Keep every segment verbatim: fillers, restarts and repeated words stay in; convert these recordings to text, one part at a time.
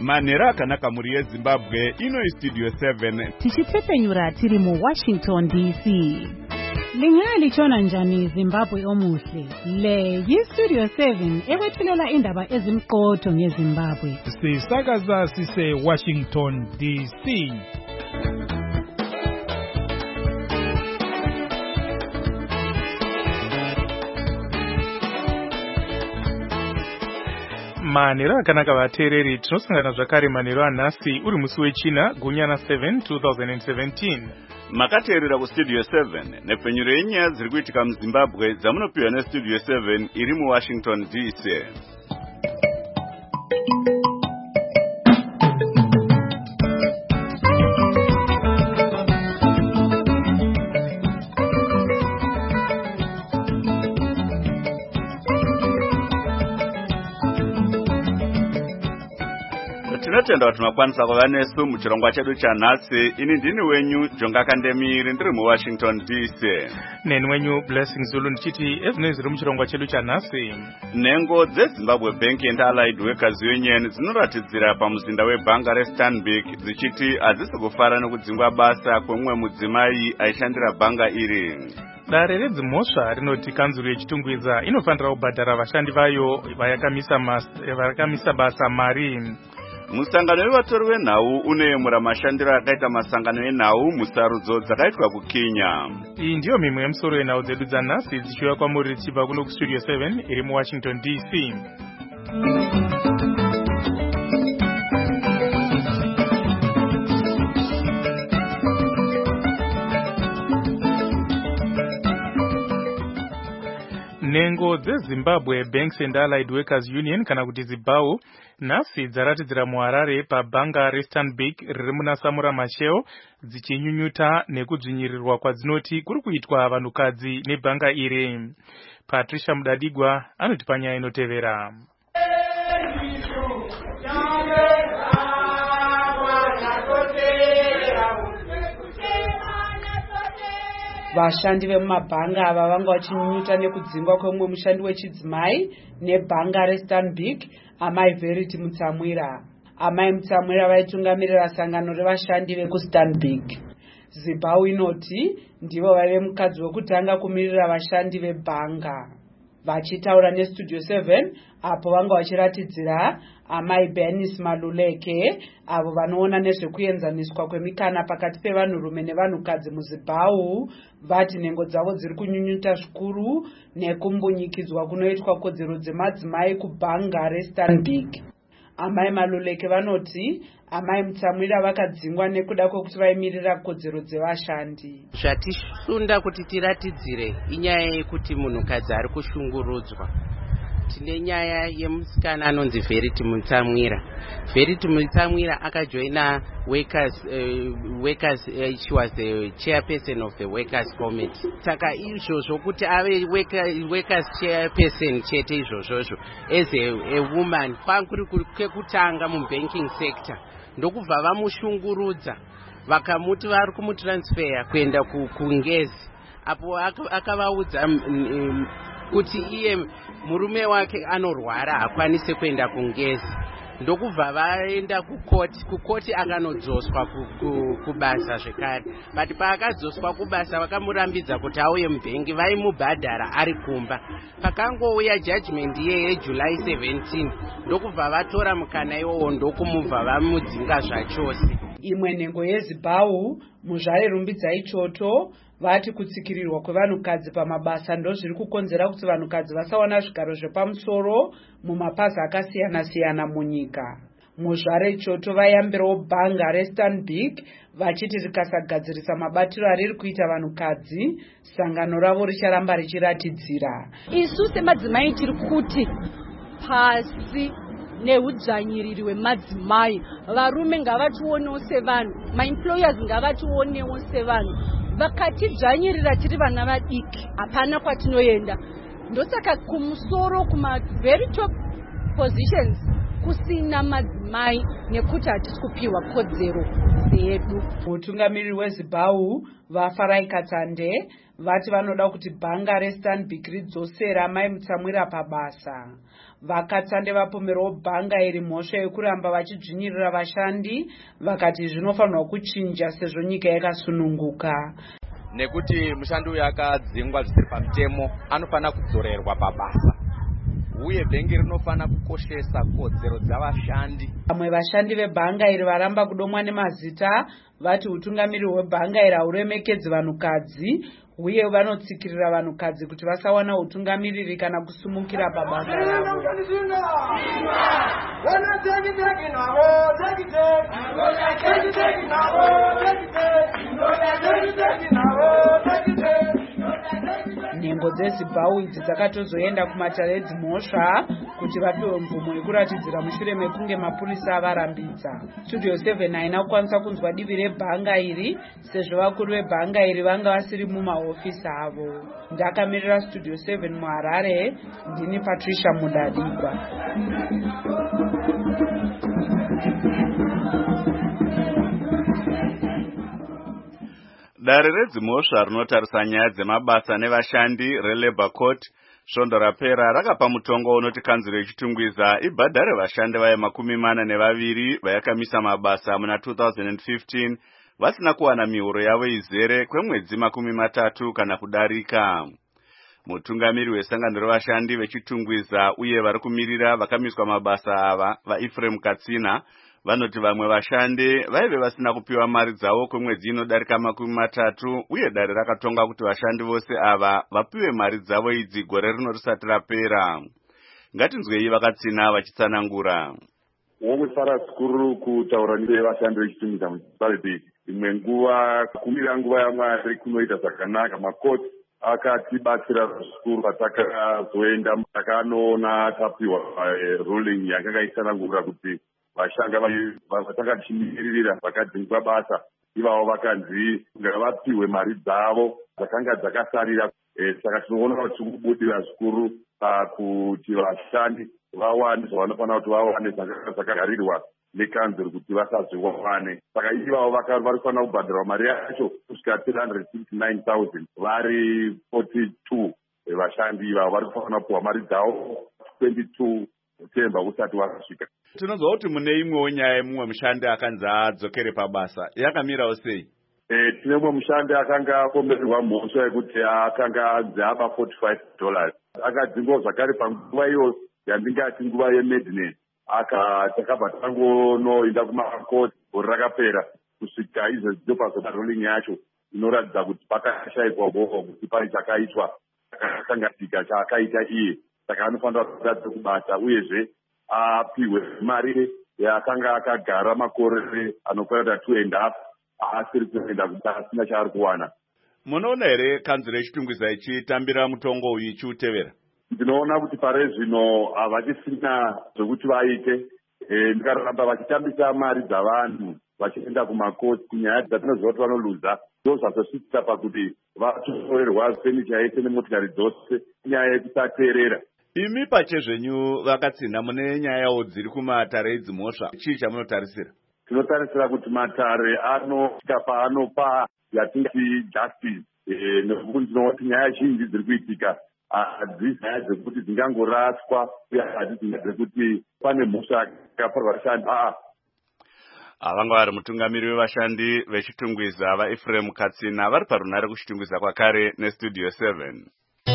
Manhero akanaka muri yeZimbabwe ino iStudio seven. Tichitsepenyura tiri mu Washington D C. Lingalichona njani Zimbabwe omuhle. Le yiStudio seven ekwethulela indaba ezimqotho ngeZimbabwe. Sisakaza sise Washington D C. Manhero akanaka vateereri, tinosangana zvakare manhero anhasi uri musi wechina gunyana seven twenty seventeen. Makateerera kuStudio seven nepfenyuro yenyaya dziri kuitika muZimbabwe dzamunopiwa neStudio seven iri muWashington D C. Tinotenda kuti makwanisa kuva nesu muchirongwa chedu chanhasi. Ini ndini wenyu Jonga Kandemiri ndiri muWashington D C. Neni wenyu Blessing Zulu ndichiti ezinoi zviri muchirongwa chedu chanhasi. Nhengo dzeZimbabwe Bank and Allied Workers Union dzinoratidzira pamuzinda webhanga reStanbic dzichiti hadzisi kufara nekudzingwa basa kwemumwe mudzimai aishandira bhanga iri. Dare redzimhosva rinoti kanzuro yechitungwiza inofanira kubhadhara vashandi vayo vayakamisa basa mari. Musangano wevatori venhau unoyemura mashandiro akaita masangano enhau musarudzo dzakaitwa kuKenya. Iyi ndiyo mimwe yemusoro yenhau dzedu dzanhasi dzichiuya kwamuri tichibva kuno kuStudio seven iri muWashington D C. Nhengo dzeZimbabwe Banks and Allied Workers Union kana kuti ZIBAU nhasi dzaratidzira muHarare pabhanga reStanbic riri muna Samura Machel dzichinyunyuta nekudzvinyirirwa kwadzinoti kuri kuitwa vanhukadzi nebhanga iri. Patricia Mudadigwa anoti panyaya inotevera. Vashandi vemumabhanga ava vanga vachinyunyuta nekudzingwa kwemumwe mushandi wechidzimai nebhanga reStanbic, amai Verity Mutsamwira. Amai Mutsamwira vaitungamirira sangano revashandi vekuStanbic. ZIBAU inoti ndivo vaive mukadzi wekutanga kumirira vashandi vebhanga. Vachitaura neStudio seven apo vanga vachiratidzira amai Bernice Maluleke avo vanoona nezvekuenzaniswa kwemikana pakati pevanhurume nevanhukadzi muZiBAU vati nhengo dzavo dziri kunyunyuta zvikuru nekumbunyikidzwa kunoitwa kodzero dzemadzimai kubhanga reStanbic. Amai Maluleke vanoti amai Mutsamwira vakadzingwa nekuda kwekuti vaimirira kodzero dzevashandi. Zvatisunda kuti tiratidzire inyaya yekuti munhukadzi ari kushungurudzwa. Tine nyaya yemusikana anonzi Verity Mutsamwira. Verity Mutsamwira akajoina workers uh, workers uh, she was the chairperson of the workers committee. Saka izvozvo kuti ave workers, workers chairperson chete izvozvozvo as a, a woman kwakuri kwekutanga mubanking sector ndokubva vamushungurudza vakamuti vari kumutransfer kuenda kuNgezi. Apo akavaudza um, kuti iye murume wake anorwara hakwanise kuenda kuNgezi. Ndokubva vaenda kukoti, kukoti akanodzoswa kubasa zvekare. But paakadzoswa kubasa vakamurambidza kuti auye mubhengi, vaimubhadhara ari kumba. Pakangouya judgment ye July seventeenth ndokubva vatora mukana iwowo ndokumubva vamudzinga zvachose. Imwe nhengo yeZiBAU muzvare rumbidzai choto vati kutsikirirwa kwevanhukadzi pamabasa ndo zviri kukonzera kuti vanhukadzi vasawana zvigaro zvepamusoro mumapazi akasiyana siyana munyika. Muzvare choto vayambirawo bhanga reStanbic vachiti rikasagadzirisa mabatiro ariri kuita vanhukadzi sangano ravo richaramba richiratidzira. Isu semadzimai tiri kuti pasi neudzvanyiriri hwemadzimai, varume ngavationewo sevanhu, maemployers ngavationewo sevanhu. Vakatidzvanyirira tiri vana vadiki hapana kwatinoenda. Ndosaka kumusoro kuma very top positions kusina madzimai madzimai nekuti hatisi kupiwa kodzero dzedu. Mutungamiriri weZimbabwe vaFarai Katsande vati vanoda kuti bhanga reStanbic ridzosera Mai Mutsamwira pabasa. VaKatsande vapomerawo bhanga iri mhosva yekuramba vachidzvinyirira vashandi, vakati zvinofanirwa kuchinja sezvo nyika yakasununguka. Nekuti mushandi uyu akadzingwa zvisiri pamutemo anofanira kudzorerwa pabasa, uye bhengi rinofanira kukoshesa kodzero dzavashandi. Vamwe vashandi vebhanga iri varamba kudomwa nemazita vati utungamiriri hwebhanga iri hauremekedzi vanhukadzi, uye vanotsikirira vanhukadzi kuti vasawana utungamiriri kana kusumukira pabasa ravo. Nhengo dzeZimbabwe idzi dzakatozoenda kumatare edzimhosva kuti vapiwe mvumo yekuratidzira mushure mekunge mapurisa avarambidza. Studio seven haina kukwanisa kunzwa divi rebhanga iri sezvo vakuru vebhanga iri vanga vasiri mumahofisi avo. Ndakamirira Studio seven muHarare, ndini Patricia Mudadikwa. Dare redzimhosva rinotarisa nyaya dzemabasa nevashandi reLabour Court svondo rapera rakapa mutongo unoti kanzuro yechitungwiza ibhadhare vashandi vaye makumi mana nevaviri vayakamisa mabasa muna two thousand fifteen vasina kuwana mihoro yavo izere kwemwedzi makumi matatu kana kudarika. Mutungamiri wesangano revashandi vechitungwiza uye vari kumirira vakamiswa mabasa ava vaEphraim Katsina vanoti vamwe vashandi vaive vasina kupiwa mari dzavo kwemwedzi inodarika makumi matatu, uye dare rakatonga kuti vashandi vose ava vapiwe mari dzavo idzi gore rino risati rapera. Ngatinzwei vaKatsina vachitsanangura. Wongofara zvikuru kutaura nevashandi vechitungwiza municipality. Imwe nguva kumira nguva yaMwari kunoita zvakanaka. Makoti akatibatsira zvikuru patakazoenda takanoona tapiwa ruling yakanga ichitsanangura kuti vashanga vatanga tichimiririra vakadzingwa basa ivavo vakanzi ngavapiwe mari dzavo dzakanga dzakasarira. Saka tinoona kuti tikubudira zvikuru pakuti vashandi vawane zvavanofanira kuti vawane zvakagarirwa nekanzuro kuti vasazviwane. Saka ivavo vari kufanira kubhadharwa mari yacho kusvika three hundred sixty-nine thousand vari forty-two vashandi ivavo vari kufanira kupiwa mari dzavo twenty-two September usati wasvika. Tinonzwa kuti mune imwewo nyaya yemumwe mushandi akanzi adzokere pabasa, yakamirawo sei? Eh, tine mumwe mushandi akanga akombererwa mhosva yekuti akanga anzi aba forty-five dollars. Akadzingwa zvakare panguva iyo yandingati nguva yemadness. Aka takabva tangonoenda kumakoti gore rakapera kusvika izvezvi ndopazoda ruling yacho inoratidza kuti pakashayikwa gogo kuti pane chakaitwa chakakangatika chaakaita iye. Saka anofanira kuratidza kubata uyezve apiwe mari yakanga akagara makore anokwana two and a half asiri kuenda kuti asina chaari kuwana. Munoona here kanzuro yechitungwiza ichitambira mutongo uyu ichiutevera? Ndinoona kuti pare zvino havachisina zvokuti vaite. Ndikaramba vachitambisa mari dzavanhu vachienda kumakoti kunyaya dzatinoziva kuti vanoluza. Ndo zvazosvitsisa pakuti vatorerwa fenicha yese nemotikari dzose nyaya yekusateerera. Imi pachezvenyu vaKatsina mune nyayawo dziri kumatare edzimhosva, chii chamunotarisira? Tinotarisira kuti matare anosvika paanopa yatingati justice. Nekuti ndinoona nyaya zhinji dziri kuitika hadzisi nyaya dzekuti dzingangoraswa uye hadzisi nyaya dzekuti pane mhosva yakaparwa vashandi. Avanga vari mutungamiri wevashandi vechitungwiza vaEphraim Katsina vari parunare kuchitungwiza kwakare neStudio seven.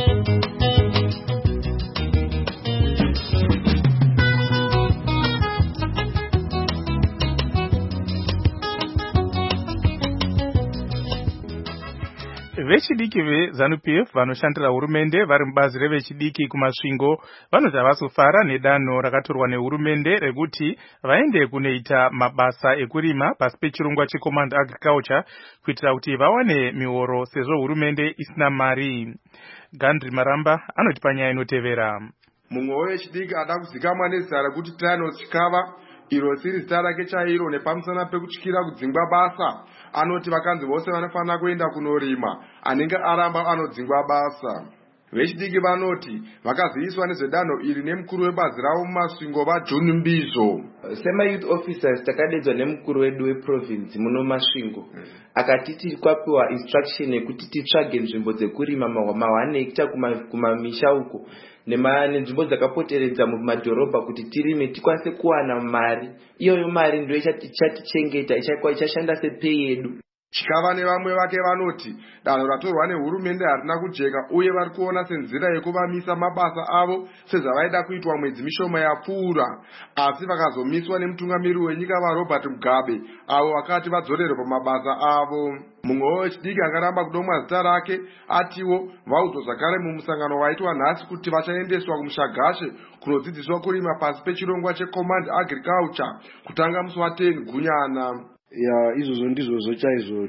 Vechidiki veZANU P F vanoshandira hurumende vari mubazi revechidiki kumasvingo vanoti havasofara nedanho rakatorwa nehurumende rekuti vaende kunoita mabasa ekurima pasi pechirongwa cheCommand Agriculture kuitira kuti vawane mihoro sezvo hurumende isina mari. Gandri Maramba anoti panyaya inotevera. Mumwe wevechidiki ada kuzikamwa nezita rekuti Thanos Chikava, iro siri zita rake chairo nepamusana pekutyira kudzingwa basa. Anoti vakanzi vose vanofanira kuenda kunorima, anenge aramba anodzingwa basa. Vechidiki vanoti vakaziviswa nezvedanho iri nemukuru webazi ravo mumasvingo vaJohn Mbizo. Sema-youth officers takadedzwa nemukuru wedu weprovince muno masvingo akatiti kwapiwa instruction yekuti titsvage nzvimbo dzekurima mahwane hekta kumamisha uko nenzvimbo dzakapoteredza mumadhorobha kuti tirime tikwanise kuwana mari. Iyoyo mari ndio ichatichengeta, ichashanda sepei yedu. Chikava nevamwe vake vanoti danho ratorwa nehurumende harina kujeka uye vari kuona senzira yekuvamisa mabasa avo sezavaida kuitwa mwedzi mishoma yapfuura, asi vakazomiswa nemutungamiri wenyika vaRobert Mugabe avo vakati vadzorerwa pamabasa avo. Mumwe wechidiki akaramba kudomwa zita rake atiwo vaudzwa zvakare mumusangano waitwa nhasi kuti vachaendeswa kumushagashe kunodzidziswa kurima pasi pechirongwa cheCommand Agriculture kutanga musi wa10 Gunyana. Ya izvozvo ndizvozvo chaizvo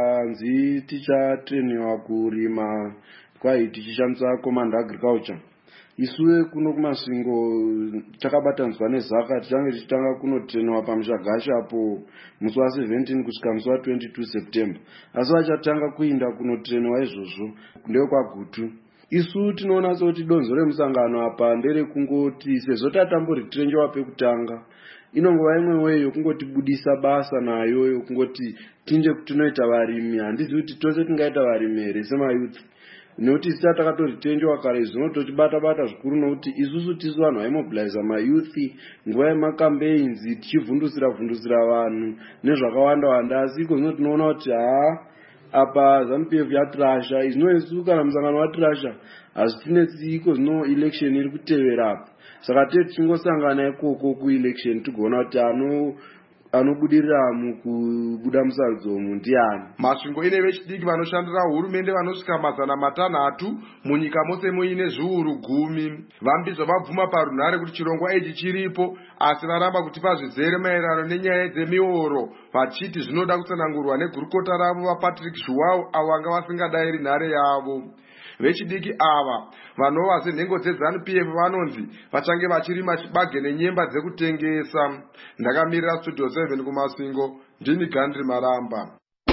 tanzi tichatreniwa kurima kwai tichishandisa Command Agriculture. Isuwe kuno kumasvingo takabatanzwa nezaka tichange tichitanga kunotreniwa pamushagasha apo musi wa seventeen kusvika musi wa twenty-two September. Asi vachatanga kuinda kunotreniwa izvozvo ndeo kwaGutu. Isu tinoona sekuti donzo remusangano apa ndere kungoti sezvo tatamboritreniwa pekutanga inongova imwe weyo kungotibudisa basa nayo kungoti tinje tinoita varimi. Handizi kuti tose tingaita varimi here sema-youth, nekuti sita takatoritenjwa kare zvino tochibata bata zvikuru nokuti isusu tisu vanhu vaimobiliza mayouth nguva yemakambaigns tichivhundusira vhundusira vanhu nezvakawanda wanda. Asi iko zvino tinoona kuti haa apa ZANU-P F yatrasha izvino isu kana musangano watrasha hazvitinetsi iko zvino election iri kutevera apa. Saka tete tichingosangana ikoko kuelection tigoona kuti ano anobudirira mukubuda musarudzo umu ndiani. Masvingo ine vechidiki vanoshandira hurumende vanosvika mazana matanhatu munyika mose muine zviuru gumi. Vambizwa vabvuma parunhare kuti chirongwa ichi chiripo, asi varamba kutipa zvizere maererano nenyaya dzemioro vachiti zvinoda kutsanangurwa negurukota ravo vaPatrick Zhuwao avo vanga vasingadayiri nhare yavo. Vechidiki ava vanova senhengo dzeZANU-P F vanonzi vachange vachirima chibage nenyemba dzekutengesa. Ndakamirira Studio seven kumasvingo, ndini Gandri Maramba.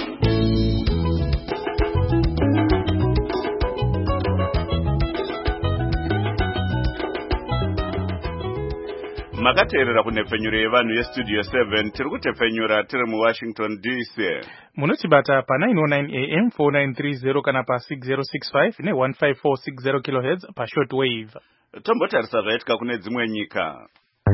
makateerera kunhepfenyuro yevanhu yestudio seven tiri kutepfenyura tiri muWashington D C. Munotibata pa nine oh nine A M four nine three zero kana pa six zero six five ne one five four six zero kilohertz pa short wave. Tombotarisa zvaitika kune dzimwe nyika.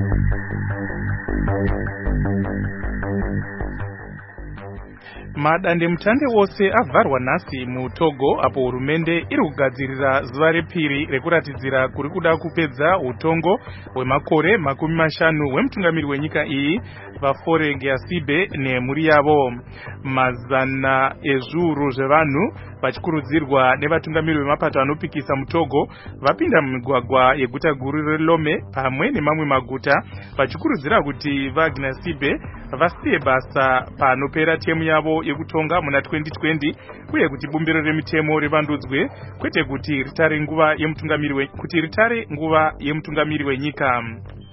Madande mutande wose avharwa nhasi muTogo apo hurumende iri kugadzirira zuva repiri rekuratidzira kuri kuda kupedza utongo hwemakore makumi mashanu hwemutungamiri wenyika iyi vaFore Gyasibe nemhuri yavo. Mazana ezviuru zvevanhu vachikurudzirwa nevatungamiri vemapato anopikisa muTogo vapinda mumigwagwa yeguta guru reLome pamwe nemamwe maguta vachikurudzira kuti vaGyasibe vasiye basa panopera temu yavo yekutonga muna twenty twenty uye kuti bumbiro remitemo rivandudzwe kwete kuti ritare nguva yemutungamiri we kuti ritare nguva yemutungamiri wenyika.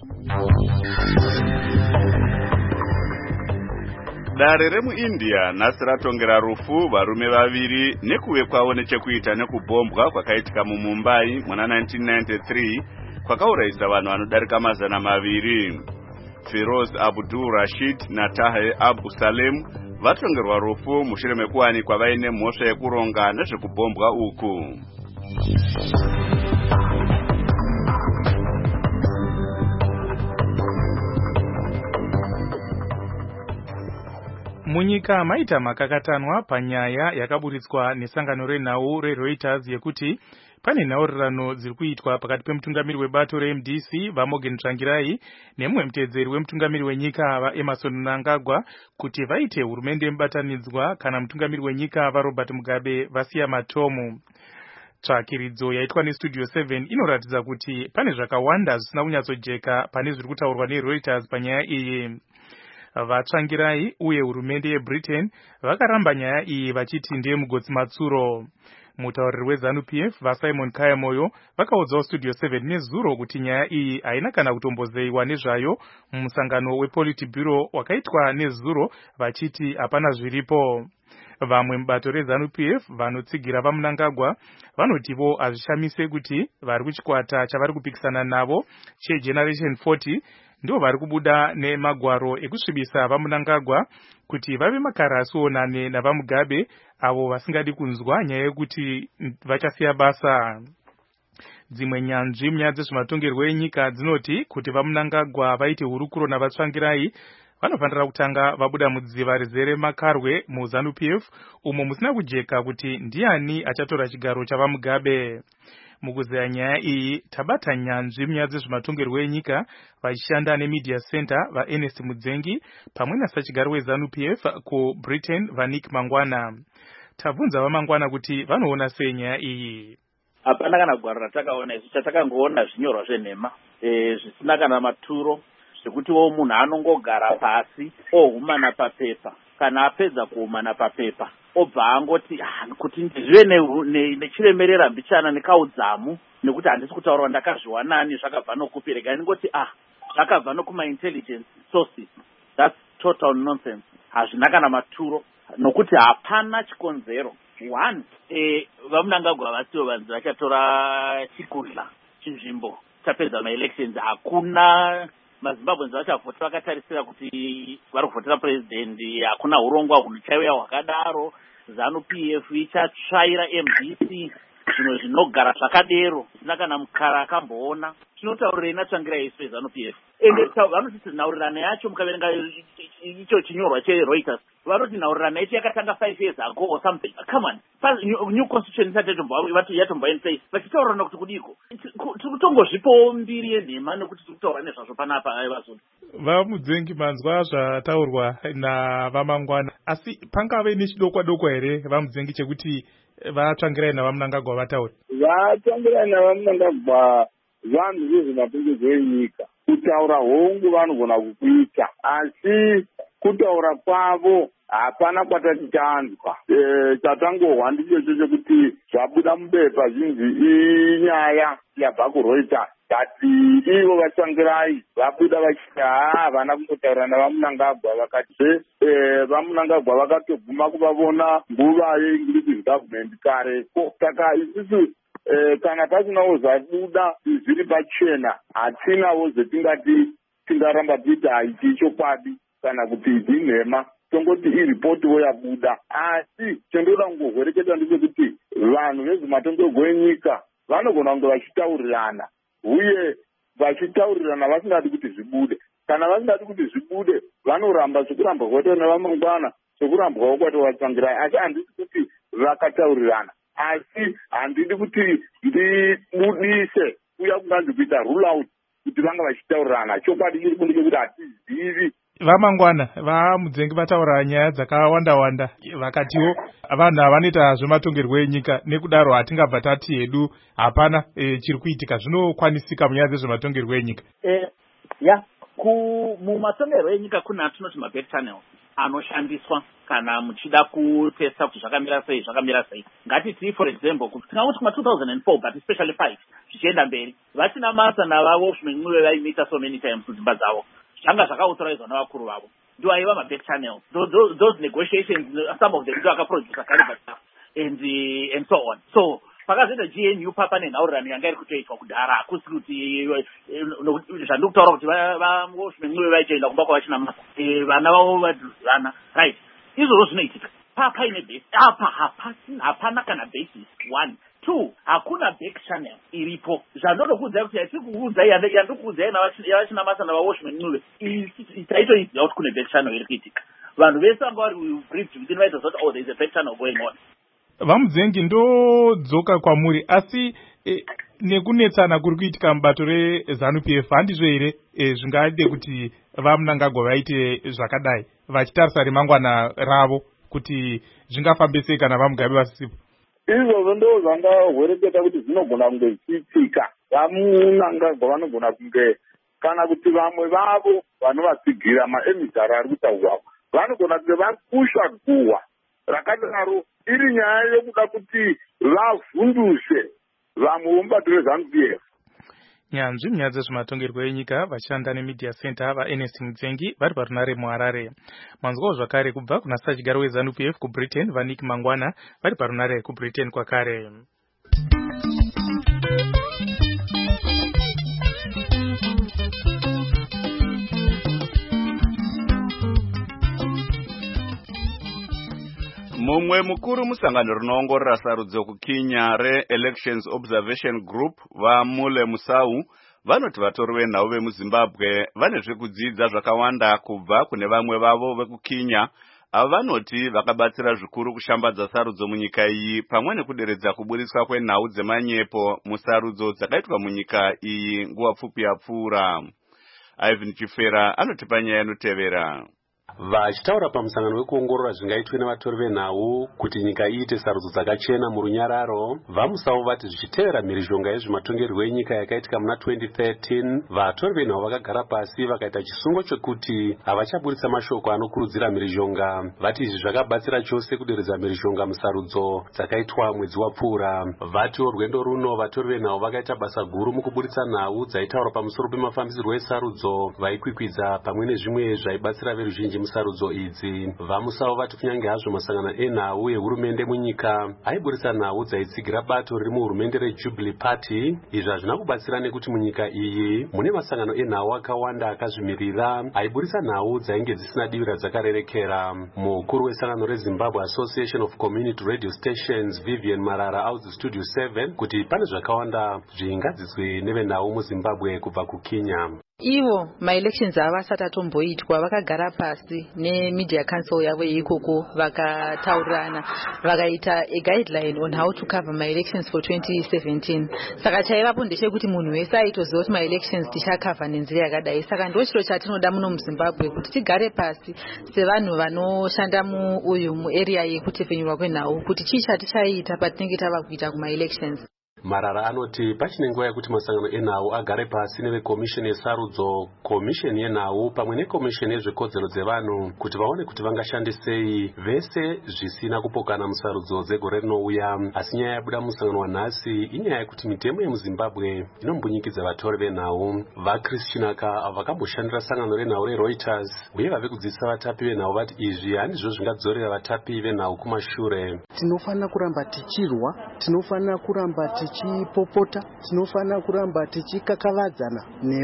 Dare remuIndia nhasi ratongera rufu varume vaviri nekuve kwavo nechekuita nekubhombwa kwakaitika muMumbai muna nineteen ninety-three kwakaurayisa vanhu vanodarika mazana maviri. Firoz Abdul Rashid naTahe Abu Salem vatongerwa rufu mushure mekuwanikwa vaine mhosva yekuronga nezvekubhombwa uku. Munyika maita makakatanwa panyaya yakaburitswa nesangano renhau reReuters yekuti pane nhaurirano dziri kuitwa pakati pemutungamiri webato reM D C vaMorgan Tsvangirai nemumwe mutedzeri wemutungamiri wenyika vaEmerson Mnangagwa kuti vaite hurumende mubatanidzwa kana mutungamiri wenyika vaRobert Mugabe vasiya matomu. Tsvakiridzo yaitwa neStudio seven inoratidza kuti pane zvakawanda zvisina kunyatsojeka pane zviri kutaurwa neReuters panyaya iyi. VaTsvangirai uye hurumende yeBritain vakaramba nyaya iyi vachiti ndeyemugotsi matsuro. Mutauriri weZANU-P F vaSimon Kayamoyo vakaudzawo Studio seven nezuro kuti nyaya iyi haina kana kutombozeyiwa nezvayo mumusangano wePolitburo wakaitwa nezuro vachiti hapana zviripo. vamwe mubato rezanu P F vanotsigira vaMnangagwa vanotivo hazvishamise kuti vari kuchikwata chavari kupikisana navo chegeneration forty ndivo vari kubuda nemagwaro ekusvibisa vaMnangagwa kuti vave makarasi onane navaMugabe avo vasingadi kunzwa nyaya yekuti vachasiya basa. Dzimwe nyanzvi munyaya dzezvematongerwo enyika dzinoti kuti vaMnangagwa vaite hurukuro navatsvangirai vanofanira kutanga vabuda mudziva rizere makarwe muzanu P F umo musina kujeka kuti ndiani achatora chigaro chavaMugabe. Mukuzeya nyaya iyi tabata nyanzvi munyaya dzezvematongerwo enyika vachishanda nemedia center vaErnest Mudzengi pamwe nasachigaro wezanu P F kuBritain vaNick Mangwana. Tabvunza vaMangwana kuti vanoona sei nyaya iyi. Hapana kana gwaro ratakaona isu chatakangoona zvinyorwa zvenhema e, zvisina kana maturo zvekutiwo munhu anongogara pasi ohumana papepa kana apedza kuhumana papepa obva angoti ah, kuti ndizvive nechiremerera mbichana nekaudzamu nekuti handisi kutaura ndakazviwanani zvakabva nokupi rega ndingoti ah zvakabva nokuma-intelligence sources. That's total nonsense. Hazvina kana maturo nokuti hapana chikonzero. One, eh, vaMnangagwa vasiwo vanhu vachatora chikudla chinzvimbo chapedza ma-elections. Hakuna maZimbabweans vachavhota vakatarisira kuti vari kuvhotera president. Hakuna hurongwa hunochaiwa hwakadaro. Zanu P F ichatsvaira M D C zvino zvinogara zvakadero zvisina kana mukara akamboona. Tinotaurira inatsvangirai isu vezanu P F. Ende vanoti nhaurirano yacho mukaverenga icho chinyorwa cheReuters vanoti nhaurirano yacho yakatanga five years ago or something. Come on, new constitution isati yatomboa in place vachitaurirana kuti kudiko. Tiri kutongozvipawo mbiri yenhema nekuti tiri kutaura nezvazvo panapa vazoni. VaMudzengi manzwa zvataurwa navaMangwana, asi pangave nechidokwa dokwa here vaMudzengi chekuti vatsvangirai navaMnangagwa vataure? Vatsvangirai navaMnangagwa vanhu vezvematongerwo enyika. Kutaura hongu vanogona kukuita, asi kutaura kwavo hapana kwatatitanzwa. E, chatangohwa ndicho chekuti zvabuda mubepa zvinzi inyaya yabva kuReuters kati ivo vatsvangirai vabuda vachiti haa havana kungotaura navaMnangagwa vakatizve e, vaMnangagwa vakatoguma kuvavona nguva yeInclusive Government kareko. Saka isusu E, kana pasinawo zvabuda zviri pachena hatinawo zvetingati tingaramba tiita haiti chokwadi kana kuti idzinhema tongoti iripotiwo yabuda. Asi chendoda kungohwereketa ndechekuti vanhu vezvematongerwo enyika vanogona kunge vachitaurirana uye vachitaurirana vasingadi kuti zvibude. Kana vasingadi kuti zvibude vanoramba zvekuramba kwataura navaMangwana zvekurambwawo kwataura vatsvangirai, asi handisi kuti vakataurirana. Asi handidi kuti ndibudise uya kunganzi kuita rule out kuti vanga vachitaurirana. Chokwadi chiri kundike kuti hatizivi. VaMangwana vaMudzengi vataura nyaya dzakawanda-wanda vakatiwo vanhu havanoita zvematongerwo enyika nekudaro hatingabva tati hedu hapana e, chiri kuitika. Zvinokwanisika munyaya dzezvematongerwo enyika? Eh, ya mumatongerwo enyika kuna atinoti ma-back channels anoshandiswa kana muchida kutesta kuti zvakamira sei zvakamira sei. Ngatiti for example tingangoti kuma two thousand four but especially five zvichienda mberi vatina masa navavo zvimwe vaimita so many times kudzimba dzavo zvanga zvakaautorizwa navakuru vavo ndo aiva ma-back channels. Those, those negotiations some of them ndo akaproducer caliber stuff and, uh, and so on. So pakazoita G N U papa nenhaurirano yanga iri kutoitwa kudhara hakusi kuti zvandiri kutaura kuti vavo zvimwe vaichaenda kumba kwavachina masa vana vavo vadhuzana right. Izvozvo zvinoitika papa ine base apa hapana kana basis. One, two, hakuna back channel iripo. Zvandokuudzai kuti yatikuudzai yandikuudzai yavachina masa navawashman mnuve taitoiziva kuti kune back channel iri kuitika. Vanhu vese vanga vari briefed within vaita zoti oh there is a back channel going on. VaMudzengi ndodzoka kwamuri, asi e, nekunetsana kuri kuitika mubato rezanu P F handizvo here e, zvingade kuti vaMnangagwa vaite zvakadai vachitarisa remangwana ravo kuti zvingafambe sei kana vaMugabe vasisipo? Izvozvo ndo zvandahwereketa kuti zvinogona kunge zvichiitika. VaMnangagwa vanogona kunge kana kuti vamwe vavo vanovatsigira maemizari ari kutaurwawo vanogona kunge vakusha guhwa rakadaro iri nyaya yokuda kuti vavhunduse vamwe vomubato rezanu P F. nyanzvi munyaya dzezvematongerwo enyika vashanda nemedia center vaernest mutsengi vari parunare muharare. Manzwawo zvakare kubva kuna sachigaro weZanu P F kubritain vanik mangwana vari parunare kubritain kwakare. mumwe mukuru musangano rinoongorora sarudzo kukinya re-Elections Observation Group vaMule Musau vanoti vatori venhau vemuZimbabwe vane zvekudzidza zvakawanda kubva kune vamwe vavo vekukinya ava vanoti vakabatsira zvikuru kushambadza sarudzo munyika iyi pamwe nekuderedza kuburitswa kwenhau dzemanyepo musarudzo dzakaitwa munyika iyi nguva pfupi yapfuura. Ivan Chifera anotipa nyaya inotevera. Vachitaura pamusangano wekuongorora zvingaitwe nevatori venhau kuti nyika iite sarudzo dzakachena murunyararo, vaMusau vati zvichitevera mhirizhonga yezvematongerwo enyika yakaitika muna twenty thirteen, vatori venhau vakagara pasi vakaita chisungo chekuti havachaburitsa mashoko anokurudzira mhirizhonga. Vati izvi zvakabatsira chose kuderedza mhirizhonga musarudzo dzakaitwa mwedzi wapfuura. Vatiwo rwendo runo vatori venhau vakaita basa guru mukuburitsa nhau dzaitaura pamusoro pemafambisirwo esarudzo, vaikwikwidza pamwe nezvimwe zvaibatsira veruzhinji musarudzo idzi. VaMusau vati kunyange hazvo masangano enhau ehurumende munyika aiburitsa nhau dzaitsigira bato riri muhurumende reJubilee Party, izvi hazvina kubatsira nekuti munyika iyi mune masangano enhau akawanda akazvimirira aiburitsa nhau dzainge dzisina divi radzakarerekera. Mukuru wesangano reZimbabwe Association of Community Radio Stations Vivian Marara audzwa Studio seven kuti pane zvakawanda zvingadzidzwe nevenhau muZimbabwe kubva kukinya. Ivo ma-elections avasati atomboitwa vakagara pasi nemedia council yavo ikoko vakataurirana vakaita a guideline on how to cover my-elections for twenty seventeen. Saka chaivapo ndechekuti munhu wese aitoziva kuti ma-elections tichakavha nenzira yakadai. Saka ndo chiro chatinoda muno muZimbabwe kuti tigare pasi sevanhu vanoshanda muuyu muarea yekutepfenyurwa kwenhau kuti chii chatichaita patinenge tava kuita kuma-elections. Marara anoti pachine nguva yekuti masangano enhau agare pasi nevekomisheni yesarudzo, komisheni yenhau pamwe nekomisheni yezvekodzero dzevanhu kuti vaone kuti vangashandisei vese zvisina kupokana musarudzo dzegore rinouya. Asi nyaya yabuda musangano wanhasi inyaya yekuti mitemo yemuZimbabwe inombunyikidzwa vatori venhau. VaChris Chinaka vakamboshandira sangano renhau reReuters uye vave kudzidzisa vatapi venhau vati izvi handizvo zvingadzorera vatapi venhau kumashure. Tinofana kuramba tichirwa, tinofana kuramba tichipopota, tinofana kuramba tichikakavadzana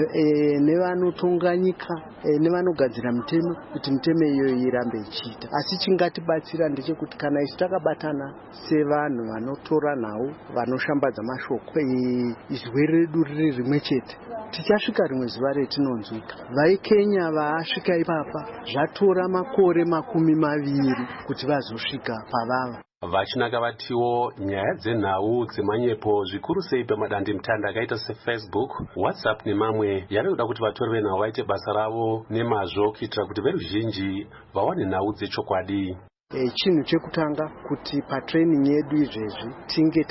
nevanotonga nyika nevanogadzira mitemo kuti mitemo iyoyo irambe ichiita. Asi chingatibatsira ndechekuti kana isu takabatana sevanhu vanotora nhau vanoshambadza mashoko izwi redu riri rimwe chete, tichasvika rimwe zuva retinonzwika. VaKenya vaasvika ipapa zvatora makore makumi maviri kuti vazosvika pavava. Vachinaka vatiwo nyaya dzenhau dzemanyepo zvikuru sei pamadandemutande akaita seFacebook, WhatsApp nemamwe yave kuda kuti vatori venhau vaite basa ravo nemazvo kuitira kuti veruzhinji vawane nhau dzechokwadi. E, chinhu chekutanga kuti patraining yedu izvezvi tinge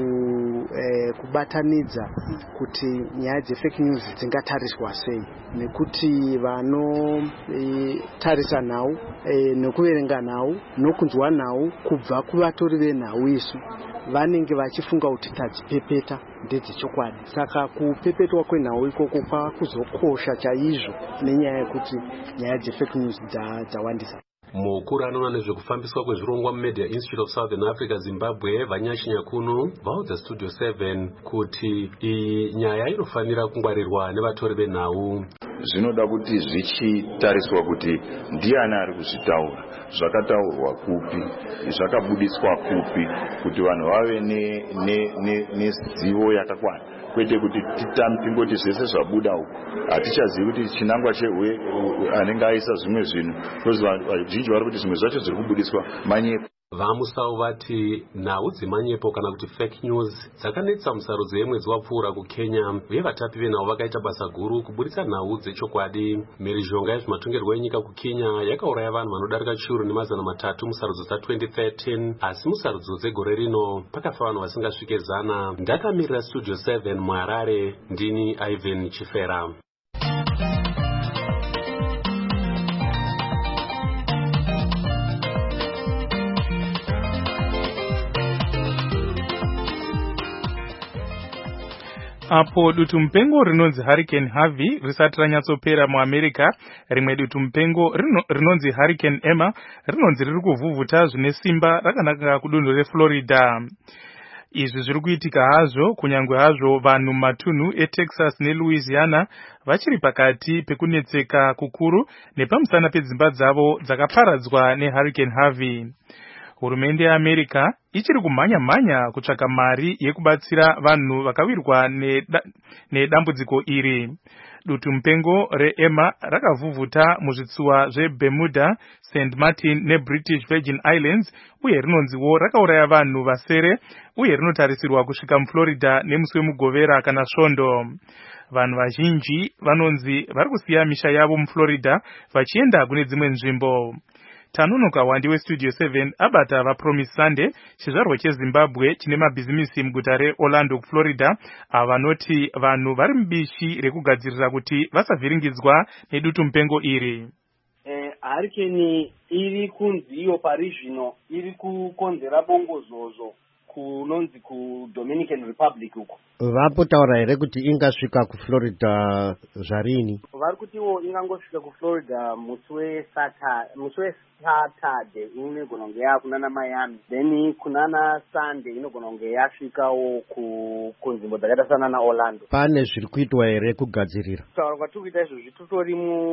takubatanidza e, kuti nyaya dzefake news dzingatariswa sei, nekuti vanotarisa e, nhau e, nekuverenga nhau nokunzwa nhau kubva kuvatori venhau isu vanenge vachifunga kuti tadzipepeta ndedzechokwadi. Saka kupepetwa kwenhau ikoko kwakuzokosha chaizvo nenyaya yekuti nyaya dzefake news dzawandisa. Mukuru anoona nezvekufambiswa kwezvirongwa muMedia Institute of Southern Africa Zimbabwe Vanyashinyakunu vaudza Studio seven kuti iyi nyaya inofanira kungwarirwa nevatori venhau. Zvinoda kuti zvichitariswa kuti ndiani ari kuzvitaura, zvakataurwa kupi, zvakabudiswa kupi, kuti vanhu vave nezivo yakakwana, kwete kuti tingoti zvese zvabuda uku hatichazivi kuti chinangwa chehuye anenge aisa zvimwe zvinhu, because vazhinji vari kuti zvimwe zvacho zviri kubudiswa manyepo. VaMusau vati nhau dzemanyepo kana kuti fake news dzakanetsa musarudzo yemwedzi wapfuura kuKenya uye vatapi venhau vakaita basa guru kuburitsa nhau dzechokwadi. Mhirizhonga yezvematongerwo enyika kuKenya yakauraya vanhu vanodarika chiuru nemazana matatu musarudzo dza-twenty thirteen, asi musarudzo dzegore rino pakafa vanhu vasingasvike zana. Ndakamirira Studio seven muHarare, ndini Ivan Chifera. Apo dutu mpengo rinonzi Hurricane Harvey risati ranyatsopera muAmerica, rimwe dutu mpengo rino, rinonzi Hurricane Emma rinonzi riri kuvhuvhuta zvine simba rakanaka kudunhu reFlorida. Izvi zviri kuitika hazvo kunyange hazvo vanhu mumatunhu eTexas neLouisiana vachiri pakati pekunetseka kukuru nepamusana pedzimba dzavo dzakaparadzwa neHurricane Harvey. Hurumende yeAmerica ichiri kumhanya-mhanya kutsvaka mari yekubatsira vanhu vakawirwa nedambudziko iri. Dutu mpengo reEmma rakavhuvhuta muzvitsuwa zveBermuda, Saint Martin neBritish Virgin Islands uye rinonziwo rakauraya vanhu vasere uye rinotarisirwa kusvika muFlorida nemusi wemugovera kana svondo. Vanhu vazhinji vanonzi vari kusiya misha yavo muFlorida vachienda kune dzimwe nzvimbo. Tanonoka wandi weStudio seven abata vaPromise Sunday, chizvarwa cheZimbabwe chine mabhizimisi muguta reOrlando kuFlorida, avanoti vanhu vari mubishi rekugadzirira kuti vasavhiringidzwa nedutu mpengo iri. Eh, Hurricane iri kunzi iyo pari zvino iri kukonzera bongozozo kunonzi kuDominican Republic uko. Vapotaura here kuti ingasvika kuFlorida zvarini? Vari kutiwo ingangosvika kuFlorida musi weSaturday, musi weSaturday inogona kunge yakunana Miami, then kunana Sunday inogona kunge yasvikawo kunzvimbo dzakaita sanana Orlando. Pane zviri kuitwa here kugadzirira? Taura kwatiri kuita izvozvi tutori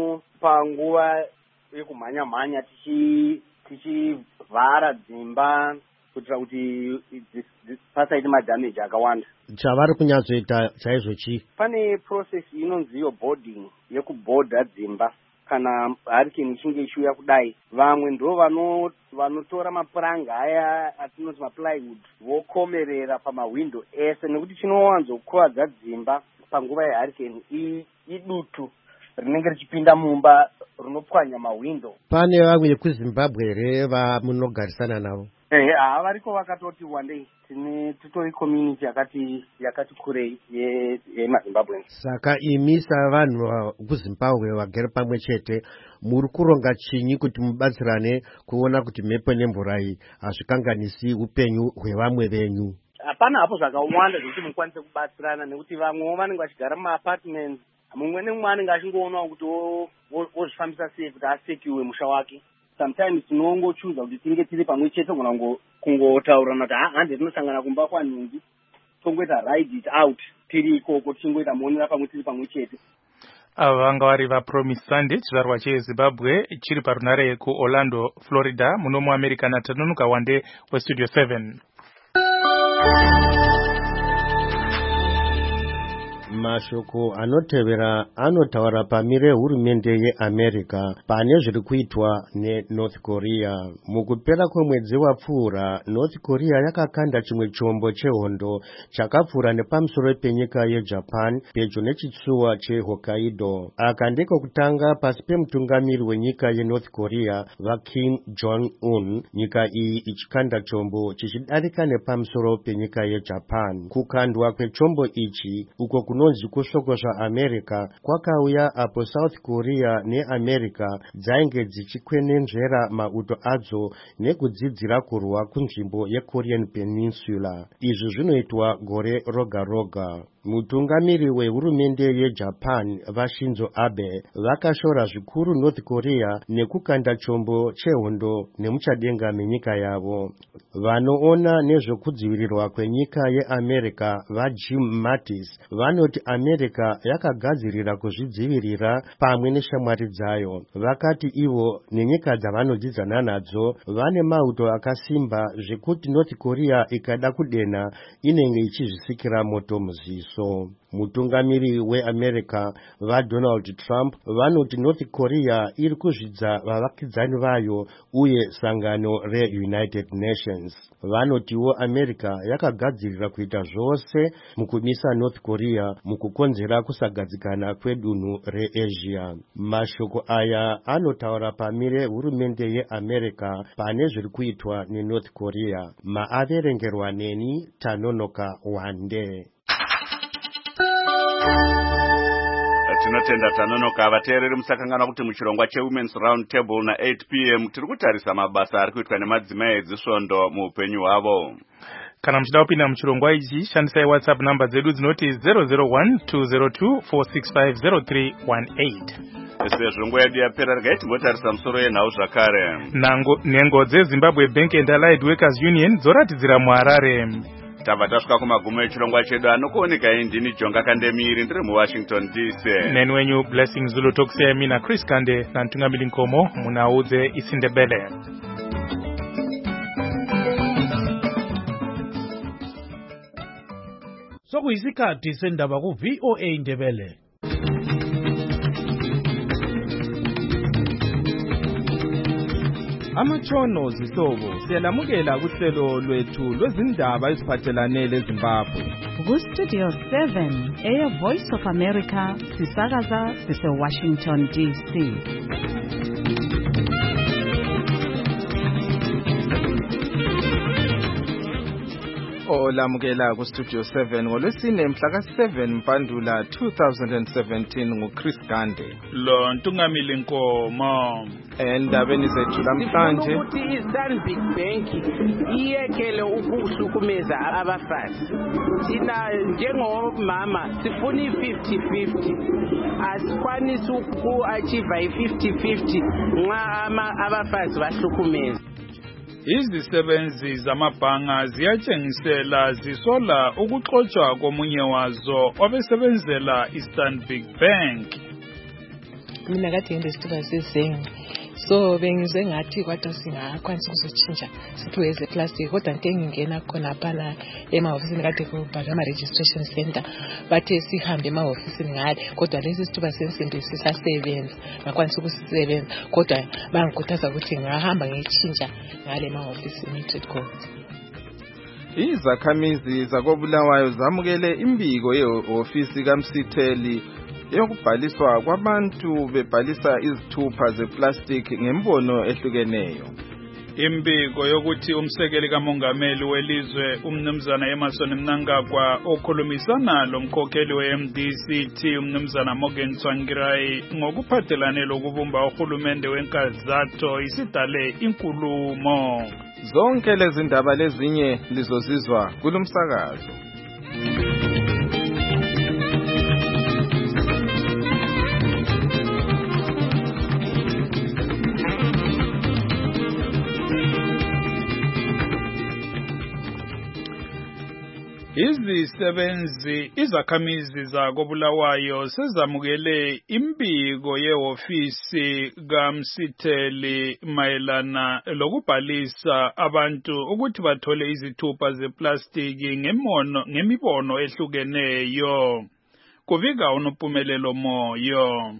panguva yekumhanya-mhanya tichi tichivhara dzimba kuitira kuti pasaite madhameji akawanda. Chavari kunyatsoita chaizvo chii? Pane process inonzi iyo boarding yekubhodha dzimba kana Hurricane ichinge ichiuya kudai. Vamwe ndo vano vanotora mapuranga aya atinoti maplywood vokomerera pamahwindo ese nekuti chinowanzokuvadza dzimba panguva yeHurricane idutu rinenge richipinda mumba rinopwanya mahwindo. Pane vamwe vekuZimbabwe here vamunogarisana navo? Eh, avariko vakatoti wandei tine tutori community yakati yakati kurei ye yeMaZimbabwe. Saka imi savanhu kuZimbabwe vagere pamwe chete muri kuronga chinyi kuti mubatsirane kuona kuti mhepo nemvura iyi hazvikanganisi upenyu hwevamwe venyu? Hapana hapo zvakawanda zvokuti mukwanise kubatsirana nekuti vamwewo vanenge vachigara mumaapartments, mumwe nemumwe anenge achingoonawo kuti ozvifambisa sei kuti asekiwe musha wake. Sometimes tinongochuza kuti tinge tiri pamwe chete kana kungotaurana kuti hande tinosangana kumba kwaNhungi tongoita ride it out tiri ikoko tichingoita monera pamwe tiri pamwe chete. Ava vanga vari vaPromise Sunday, chizvarwa cheZimbabwe chiri parunare kuOrlando, Florida, muno muAmerica. Natanonoka wande weStudio seven. Mashoko anotevera anotaura pamire hurumende yeAmerica pane zviri kuitwa neNorth Korea. Mukupera kwemwedzi wapfuura, North Korea yakakanda chimwe chombo chehondo chakapfuura nepamusoro penyika yeJapan pedyo nechitsuwa cheHokkaido. Aka ndiko kutanga pasi pemutungamiri wenyika yeNorth Korea vaKim Jong-un, nyika iyi ichikanda chombo chichidarika nepamusoro penyika yeJapan. Kukandwa kwechombo ichi uko kunonzi kushoko zvaAmerica kwakauya apo South Korea neAmerica dzainge dzichikwenenzvera mauto adzo nekudzidzira kurwa kunzvimbo yeKorean Peninsula. Izvi zvinoitwa gore roga roga. Mutungamiri wehurumende yeJapan vaShinzo Abe vakashora zvikuru North Korea nekukanda chombo chehondo nemuchadenga menyika yavo. Vanoona nezvekudzivirirwa kwenyika yeAmerica vaJim Mattis vanoti America yakagadzirira kuzvidzivirira pamwe neshamwari dzayo. Vakati ivo nenyika dzavanodzidzana nadzo vane mauto akasimba zvekuti North Korea ikada kudena inenge ichizvisikira moto muziso. So, mutungamiri weAmerica vaDonald Trump vanoti North Korea iri kuzvidza vavakidzani vayo uye sangano reUnited Nations. Vanotiwo America yakagadzirira kuita zvose mukumisa North Korea mukukonzera kusagadzikana kwedunhu reAsia. Mashoko aya anotaura pamire hurumende yeAmerica pane zviri kuitwa neNorth Korea. Maaverengerwa neni Tanonoka Wande. Tinotenda Tanonoka. Vateereri musakangana kuti muchirongwa cheWomen's Round Table na eight p m tiri kutarisa mabasa ari kuitwa nemadzimai edzisvondo muupenyu hwavo. kana mchida upinda mchirongwa ichi shandisai WhatsApp number zedu dzinoti zero zero one two zero two four six five zero three one eight. sezvo nguva yedu yapera regai timbotarisa musoro yenhau zvakare. Nhengo dzeZimbabwe Bank and Allied Workers Union dzoratidzira muHarare. Tabva tasvika kumagumo echirongwa chedu anokuoneka indini Jonga Kandemiri ndiri muWashington D C. Neni wenyu Blessing Zulu tokusiyai mina Chris Kande nantungamiri nkomo munaudze isindebele. Sokuyisikhathi sendaba ku V O A Ndebele. Amatshono zihlobo siyalamukela kuhlelo lwethu lwezindaba eziphathelane leZimbabwe. Ku Studio seven eya Voice of America sisakaza sise Washington D C. Olamukela ku Studio seven ngolwesine mhla ka seven Mpandula two thousand seventeen nguChris Gande. Lo ntungamili nkomo. Endabeni zethu namhlanje ukuthi iStanbic Bank iyekele ukuhlukumeza abafazi. Thina njengomama sifuna i-fifty fifty. Asikwanisi uku-achieve i-fifty fifty nxa abafazi bahlukumeza. Izisebenzi zamabhanga ziyatshengisela zisola ukuxotsha komunye wazo obesebenzela iStanbic Bank. Mina kade ngisithuba sezengi. So bengizwe ngathi kwathi singakwanisa ukuzotshintsha siphiwe eze plastic kodwa nke ngingena khona phana emahofisini kade kubhalwa ama registration center bathe sihambe emahofisini ngale kodwa lesi sithuba sensimbi sisasebenza ngakwanisa ukusebenza kodwa bangikhuthaza ukuthi ngahamba ngiyitshintsha ngale emahofisini trade court. Izakhamizi zakobulawayo zamukele imbiko yehofisi kaMsitheli yokubhaliswa kwabantu bebhalisa izithupha zeplastic ngembono ehlukeneyo. Imbiko yokuthi umsekeli kamongameli welizwe umnumzana Emerson Mnangagwa okhulumisana lomkhokheli we-M D C T umnumzana Morgan Tsvangirai ngokuphathelane lokubumba uhulumende wenkazatho isidale inkulumo. Zonke lezi ndaba lezinye lizozizwa kulomsakazo. Izisebenzi izakhamizi zakobulawayo sezamukele imbiko yehofisi kaMsitheli mayelana lokubhalisa abantu ukuthi bathole izithupha zeplastiki ngemono ngemibono ehlukeneyo. Kuvika uNompumelelo Moyo.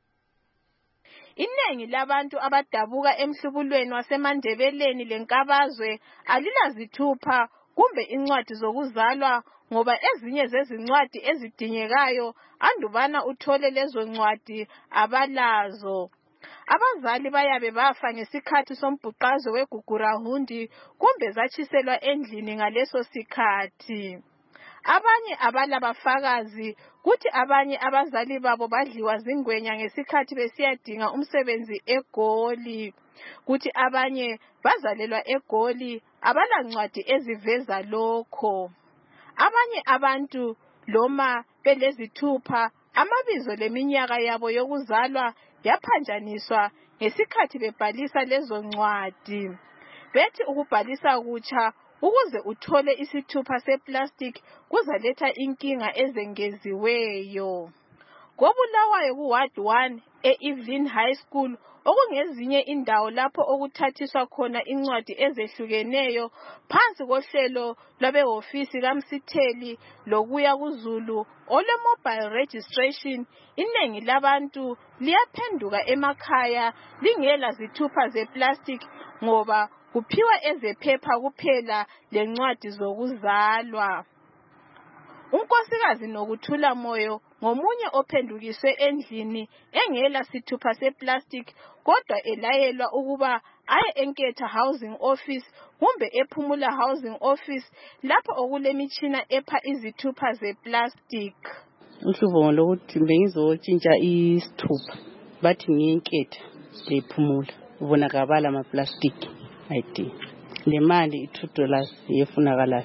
Iningi labantu abadabuka emhlubulweni wasemandebeleni lenkabazwe alilazithupha kumbe incwadi zokuzalwa ngoba ezinye zezincwadi ezidingekayo andubana uthole lezo ncwadi abalazo. Abazali bayabe bafa ngesikhathi sombhuqazo weGugurahundi kumbe zatshiselwa endlini ngaleso sikhathi. Abanye abalabafakazi kuthi abanye abazali babo badliwa zingwenya ngesikhathi besiyadinga umsebenzi eGoli. Kuthi abanye bazalelwa eGoli abalancwadi eziveza lokho. Abanye abantu loma belezithupha amabizo leminyaka yabo yokuzalwa yaphanjaniswa ngesikhathi bebhalisa lezo ncwadi. Bethi ukubhalisa kutsha ukuze uthole isithupha seplastic kuzaletha inkinga ezengeziweyo. Kobulawayo kuWard one e-Evelyn High School okungezinye indawo lapho okuthathiswa khona incwadi ezehlukeneyo phansi kohlelo lwabehofisi kaMsitheli lokuya kuZulu ole mobile registration. Inengi labantu liyaphenduka emakhaya lingela zithupha zeplastic ngoba kuphiwa ezephepha kuphela lencwadi zokuzalwa. Unkosikazi Nokuthula Moyo ngomunye ophendukiswe endlini engela sithupha seplastic kodwa elayelwa ukuba aye eNketha Housing Office kumbe ePhumula Housing Office lapho okulemitshina epha izithupha zeplastic. Uhlubo lokuthi bengizotshintsha isithupha bathi ngiyeNketha lePhumula ubonakala ama plastic I D. Le mali i two dollars yefunakalayo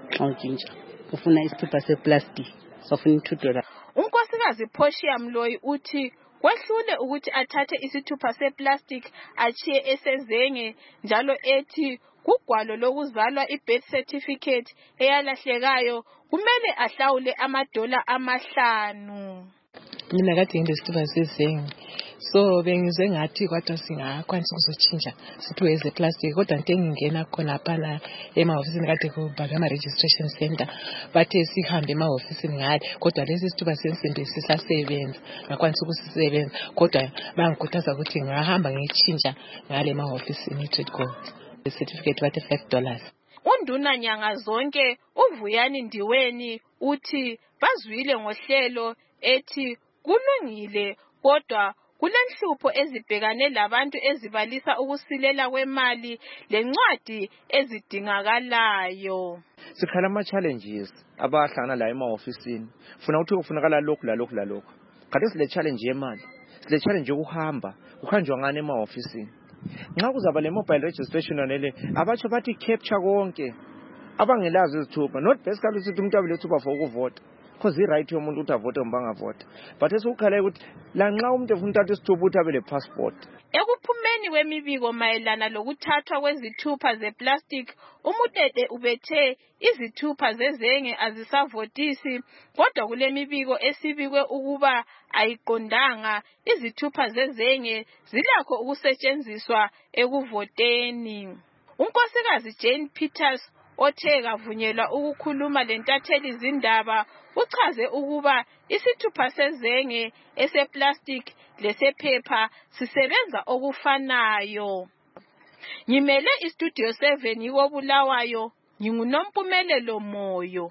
xa utshintsha ufuna isithupha seplastic sofuna two dollars. Unkosikazi Portia Mloyi uthi kwehlule ukuthi athathe isithupha seplastic achiye esezenge njalo ethi kugwalo lokuzalwa i-birth certificate eyalahlekayo kumele ahlawule amadola amahlanu. Mina kade ngisithupha sezenge so bengizwe ngathi kodwa singakwanisa ukuzotshintsha siphiwe ezeplastic kodwa into engingena khona phana emahofisini kade kubhalwe ama-registration center bathe sihambe emahofisini ngale kodwa lesi sithupha sensimbi sisasebenza ngakwanisa ukusisebenza kodwa bangikhuthaza ukuthi ngahamba ngiyitshintsha ngale emahofisini i-Tradco certificate bathi five dollars. Unduna nyanga zonke uVuyani Ndiweni uthi bazwile ngohlelo ethi kulungile kodwa kulenhlupho ezibhekane labantu ezibalisa ukusilela kwemali lencwadi ezidingakalayo. Sikhala ama challenges abahlangana la ema-ofisini funa ukuthi kufunakala lokhu lalokhu lalokhu. Kade sile challenge yemali, sile challenge yokuhamba, kuhanjwa ngane ema-ofisini. Nxa kuzaba le mobile registration nele abatsho bathi capture konke abangelazi izithupha not basically ukuthi umuntu abe lethupha for ukuvota because i-right yomuntu ukuthi avote noma bangavota but esukukhala ukuthi la nxa umuntu efuna uthatha isithupha ukuthi abe le passport. Ekuphumeni kwemibiko mayelana lokuthathwa kwezithupha zeplastic uMutete ubethe izithupha zezenge azisavotisi kodwa kule mibiko esibikwe ukuba ayiqondanga izithupha zezenge zilakho ukusetshenziswa ekuvoteni. Unkosikazi Jane Peters othe kavunyelwa ukukhuluma lentatheli zindaba uchaze ukuba isithupha sezenge eseplastic lesephepha sisebenza okufanayo. Ngimele istudio seven yikobulawayo nginguNompumelelo Moyo.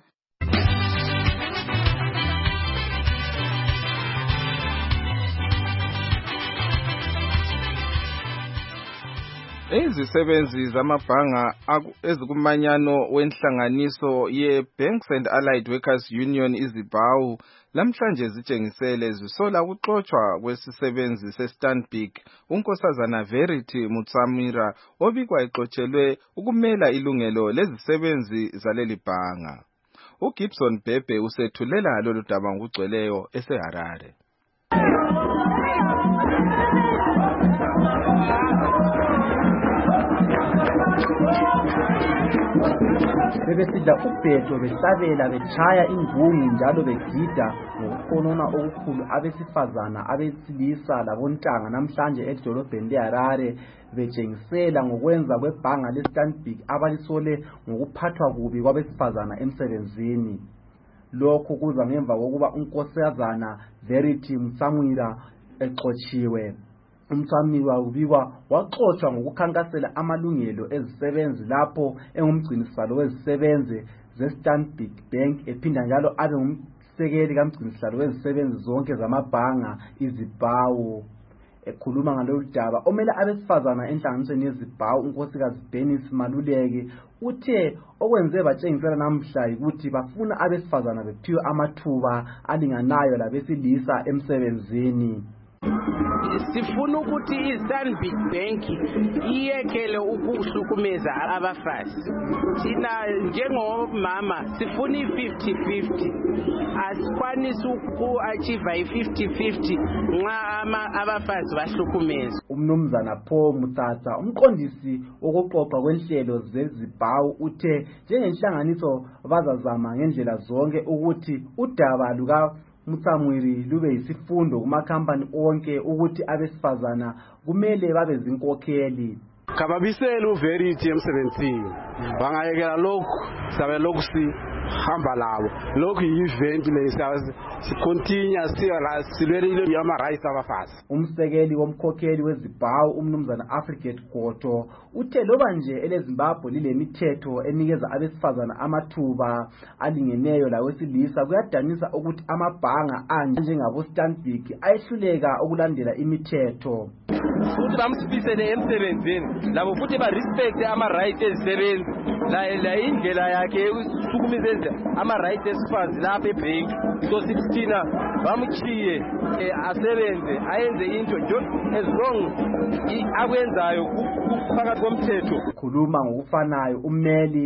Izisebenzi zamabhanga ezikumanyano wenhlanganiso ye-Banks and Allied Workers Union izibawu lamhlanje zitshengisele zisola ukuxotshwa kwesisebenzi seStanbic unkosazana Verity Mutsamira obikwa exotshelwe ukumela ilungelo lezisebenzi zaleli bhanga. uGibson Bhebhe usethulela lolu daba ngokugcweleyo eseHarare. Bebesidla ubhedo besabela betshaya ingungu njalo begida ngokukhonona okukhulu abesifazana abesilisa labontanga namhlanje edolobheni leHarare betshengisela ngokwenza kwebhanga leStanbic abalisole ngokuphathwa kubi kwabesifazana emsebenzini. Lokhu kuza ngemva kokuba unkosazana Verity Mutsamira exotshiwe. Umtsamira ubikwa waxoshwa ngokukhankasela amalungelo ezisebenzi lapho engumgcinisalo wezisebenzi zeStanbic Bank ephinda njalo abe ngumsekeli kamgcinisalo wezisebenzi zonke zamabhanga izibhawu. Ekhuluma ngalolu daba omele abesifazana enhlanganisweni yezibhawu unkosikazi Bernice Maluleke uthe okwenze batshengisela namhla ukuthi bafuna abesifazana bephiwe amathuba alinganayo labesilisa emsebenzini. Sifuna ukuthi iStanbic Bank iyekele ukuhlukumeza abafazi. Thina njengomama sifuna i-fifty fifty. Asikwanisi uku-achieve i-fifty fifty nxa abafazi bahlukumeza. Umnumzana Paul Mutata umqondisi wokuxoxa kwenhlelo zezibhawu uthe njengenhlanganiso bazazama ngendlela zonke ukuthi udaba luka Mutsamiri lube yisifundo kumakhampani onke ukuthi abesifazana kumele babe zinkokheli. Kababisela uVerity emsebenzini bangayekela lokhu sabe lokhu si hamba labo lokhu yi-event le sicontinue siya silwele yama rights abafazi. Umsekeli womkhokheli wezibhawu umnumzana Afrigate Goto uthe loba nje eleZimbabwe lilemithetho enikeza abesifazana amathuba alingeneyo lawesilisa kuyadanisa ukuthi amabhanga anje njengabo Stanbic ayehluleka ukulandela imithetho. Futhi bamsifisele emsebenzini labo futhi ba respect ama rights ezisebenzi la la indlela yakhe ukusukumisa ama rights esifazi lapha ebank so sixteen bamchiye asebenze ayenze into as long akwenzayo kuphakathi komthetho. Khuluma ngokufanayo ummeli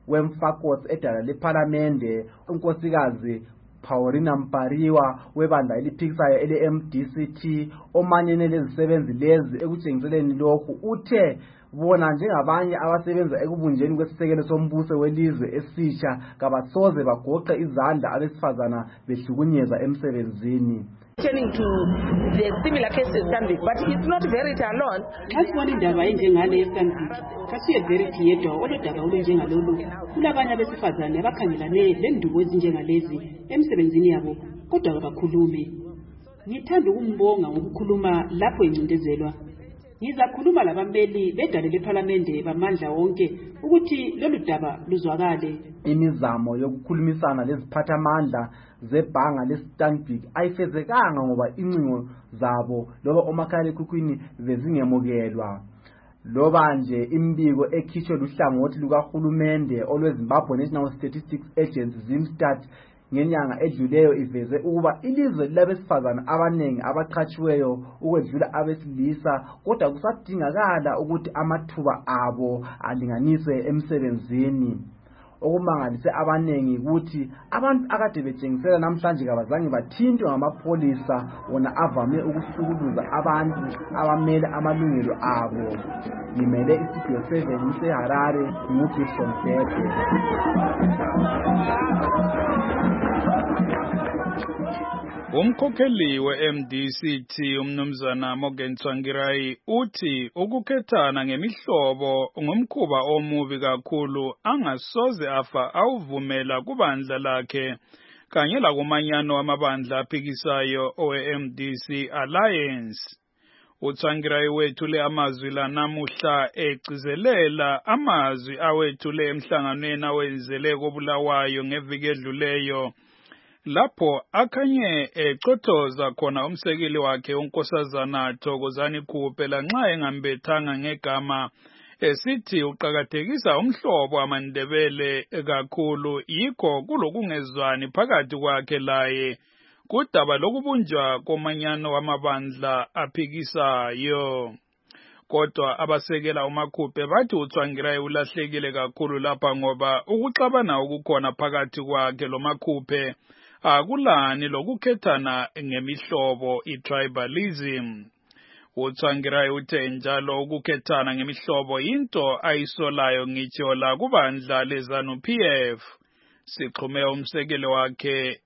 wemfakos edala lePhalamende unkosikazi Paulina Mpariwa webandla eliphikisayo ele-M D C T omanyene lezisebenzi lezi ekutshengiseleni lokhu uthe bona njengabanye abasebenza ekubunjeni kwesisekelo sombuso welizwe esitsha kabasoze bagoqe izandla abesifazana behlukunyezwa emsebenzini. Turning to the similar cases Stanbic, but it's not verity alone. Asibona indaba enjengale Stanbic. Kasiye verity yedwa oludaba olunjengalolu. Kulabanye abesifazane abakhangelane lendubo ezinjengalezi emsebenzini yabo kodwa abakhulume. Ngithanda ukumbonga ngokukhuluma lapho encindezelwa. Ngizakhuluma labameli bedale lePhalamende bamandla wonke ukuthi lolu daba luzwakale. Imizamo yokukhulumisana leziphathamandla zebhanga leStanbic ayifezekanga ngoba incingo zabo loba omakhalekhukhwini bezingemukelwa. Loba nje imbiko ekhishwe luhlangothi lukahulumende olweZimbabwe National Statistics Agency ZimStat ngenyanga edluleyo iveze ukuba ilizwe labesifazana abanengi abaqhatshiweyo ukwedlula abesilisa kodwa kusadingakala ukuthi amathuba abo alinganiswe emsebenzini. Okumangalise abanengi ukuthi abantu akade betshengisela namhlanje kabazange bathintwe ngamapolisa wona avame ukuhlukuluza abantu abamele amalungelo abo. Ngimele iStudio seven eHarare nguGibson Dede. Umkhokheli we-M D C T umnumzana Morgan Tsvangirai uthi ukukhethana ngemihlobo ngumkhuba omubi kakhulu angasoze afa awuvumela kubandla lakhe kanye lakumanyano wamabandla aphikisayo owe-M D C Alliance. uTsvangirai wethule amazwi la namuhla egcizelela amazwi awethule emhlanganweni awenzele koBulawayo ngeviki edluleyo lapho akhanye ecothoza khona umsekeli wakhe unkosazana Thokozani Khuphe lanxa engambethanga ngegama esithi uqhakathekisa umhlobo wamaNdebele kakhulu yikho kulokungezwani phakathi kwakhe laye kudaba lokubunjwa komanyano wamabandla aphikisayo. Kodwa abasekela uMakhuphe bathi uTsvangirai ulahlekile kakhulu lapha ngoba ukuxabana okukhona phakathi kwakhe loMakhuphe akulani lokukhethana ngemihlobo i-tribalism. uTsvangirai uthe njalo ukukhethana ngemihlobo into ayisolayo ngitsho la kubandla leZANU P F. Sixhume umsekeli wakhe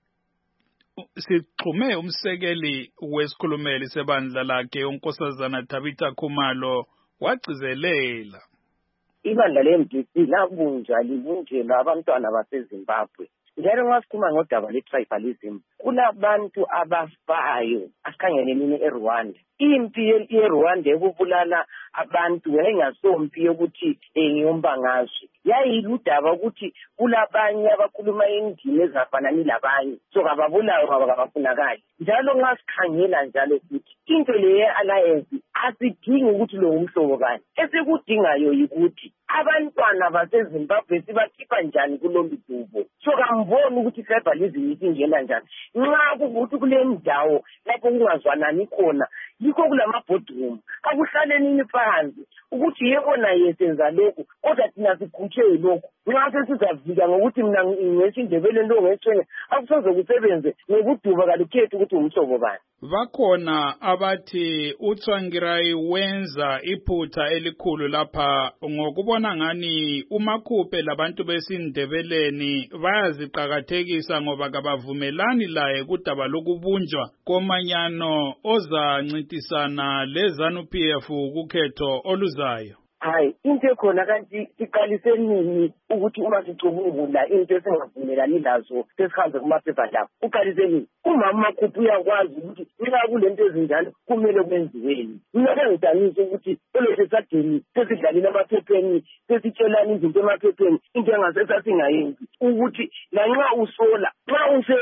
sixhume umsekeli wesikhulumeli sebandla lakhe unkosazana Tabitha Khumalo wagcizelela. Ibandla le-M D C labunjwa libunjelwa abantwana baseZimbabwe. Njalo ngasikhuluma ngodaba le-tribalism kulabantu abafayo asikhangele nini eRwanda. Impi yeRwanda ekubulala abantu wayengazompi yokuthi ngiyombangazwe yayiludaba ukuthi kulabanye abakhuluma indimi ezafanani labanye so kababulayo kabafunakali. Njalo ngasikhangela njalo ukuthi into le alliance asidingi ukuthi lo umhlobo bani esikudingayo yikuthi abantwana baseZimbabwe sibakhipha njani kulolu dubo so kamboni ukuthi tribalism isingena njani nxa kukuthi kule ndawo lapho kungazwanani khona yikho kulama boardroom akuhlaleni phansi ukuthi yebona yesenza lokho kodwa thina sikhuthe lokho nxa sesizavika ngokuthi mina ngesindebele ndo ngesithene akusoze kusebenze ngokuduba kalukhethe ukuthi umhlobo bani. Bakhona abathi uTsvangirai wenza iphutha elikhulu lapha ngokubona ngani uMakhuphe labantu besindebeleni bayaziqhakathekisa ngoba kabavumelani laye kudaba lokubunjwa komanyano ozancintisana leZANU P F ukhetho oluzayo. Hayi into ekhona kanti siqalise nini ukuthi uma sicubungula into esingavumelani lazo sesihambe kumaphepha lapho uqalise nini umama Makhuphe uyakwazi ukuthi nxa kulento ezinjalo kumele kwenziweni. Mina ngidanisa ukuthi elesesadeni sesidlalile emaphepheni sesitshelana izinto emaphepheni into engasesa singayenzi ukuthi lanxa usola nxa use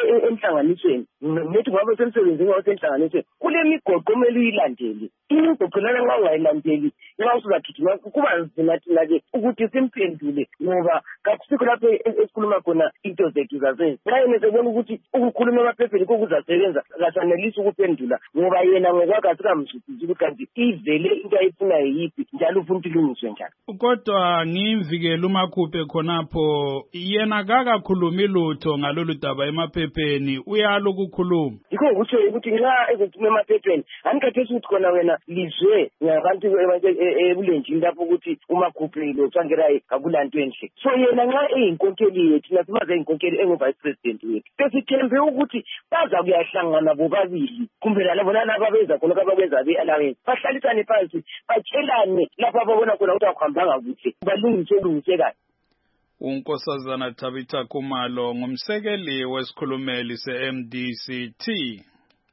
enhlanganisweni nethi ngoba semsebenzini wasenhlanganisweni kule migoqo kumele uyilandele imigoqo lana nxa ungayilandeli nxa usuzagijima kuba nzima thina-ke ukuthi simphendule ngoba kakusikho lapho esikhuluma khona into zethu zasenzi nxa yena sebona ukuthi ukukhuluma emaphepheni kokuzasebenza kasanelisi ukuphendula ngoba yena ngokwakhe asikamzwisisi ukuthi kanti ivele into ayifunayo yiphi njalo ufuna ukuthi ilungiswe njani. Kodwa ngimvikele uMakhuphe khonapho yena kakakhulumi lutho ngalolu daba emaphepheni uyalo ukukhuluma. Yikho ukuthi ukuthi nxa ezokhuluma emaphepheni anikhathesi ukuthi khona wena lizwe ngabantu ebulenjini lapho ukuthi uMakhuphe lo Tsvangirai akulanto enhle. So yena nxa eyinkokheli yethu nasimaze eyinkokheli engu-vice president wethu besithembe ukuthi baza kuyahlangana bobabili kumbe lalabo nalabo abeza khona abakwenza be-allowance bahlalisane phansi batshelane lapho ababona khona ukuthi akuhambanga kuhle balungise lungise kahle. uNkosazana Tabitha Khumalo ngumsekeli wesikhulumeli se-M D C T.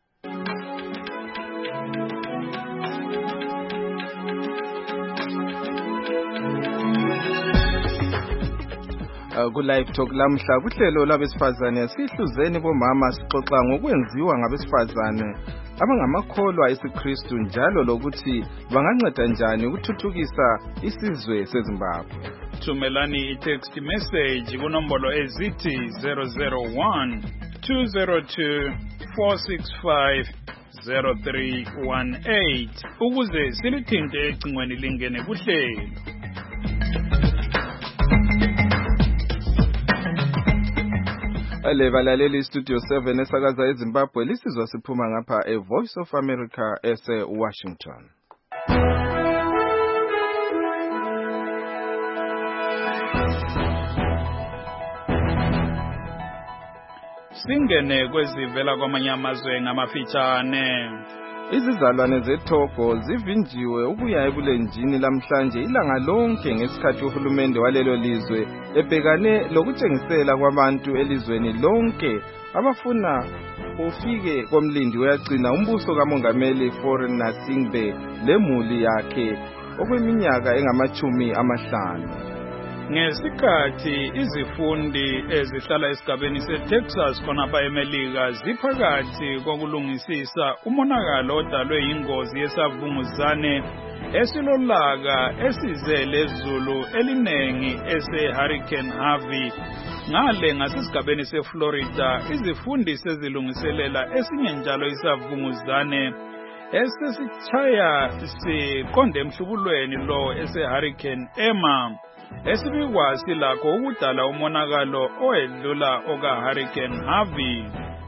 Ku live talk lamhla kuhlelo labesifazane sihluzeni bomama sixoxa ngokwenziwa ngabesifazane abangamakholwa esiKristu njalo lokuthi banganceda njani ukuthuthukisa isizwe seZimbabwe. Thumelani i-text message kunombolo ezithi zero zero one two zero two four six five zero three one eight ukuze silithinte ecingweni lingene kuhlelo. Ale balaleli Studio seven esakaza eZimbabwe lisizwa siphuma ngapha e Voice of America ese Washington. Singene kwezivela kwamanye amazwe ngamafitshane. Izizalwane zeTogo zivinjiwe ukuya ebulenjini lamhlanje ilanga lonke ngesikhathi uhulumende walelo lizwe ebhekane lokutshengisela kwabantu elizweni lonke abafuna ufike komlindi uyagcina umbuso kamongameli Faure Gnassingbe lemuli yakhe okweminyaka engamachumi amahlanu. Ngesikhathi izifundi ezihlala esigabeni seTexas khonapha eMelika ziphakathi kokulungisisa umonakalo odalwe yingozi yesavunguzane esilolaka esize lezulu elinengi ese-Hurricane Harvey. Ngale ngasesigabeni seFlorida izifundi sezilungiselela esinye njalo isavunguzane esesichaya siqonde emhlubulweni lo ese-Hurricane Emma. Esibikwa silakho ukudala umonakalo owedlula oka-Hurricane Harvey.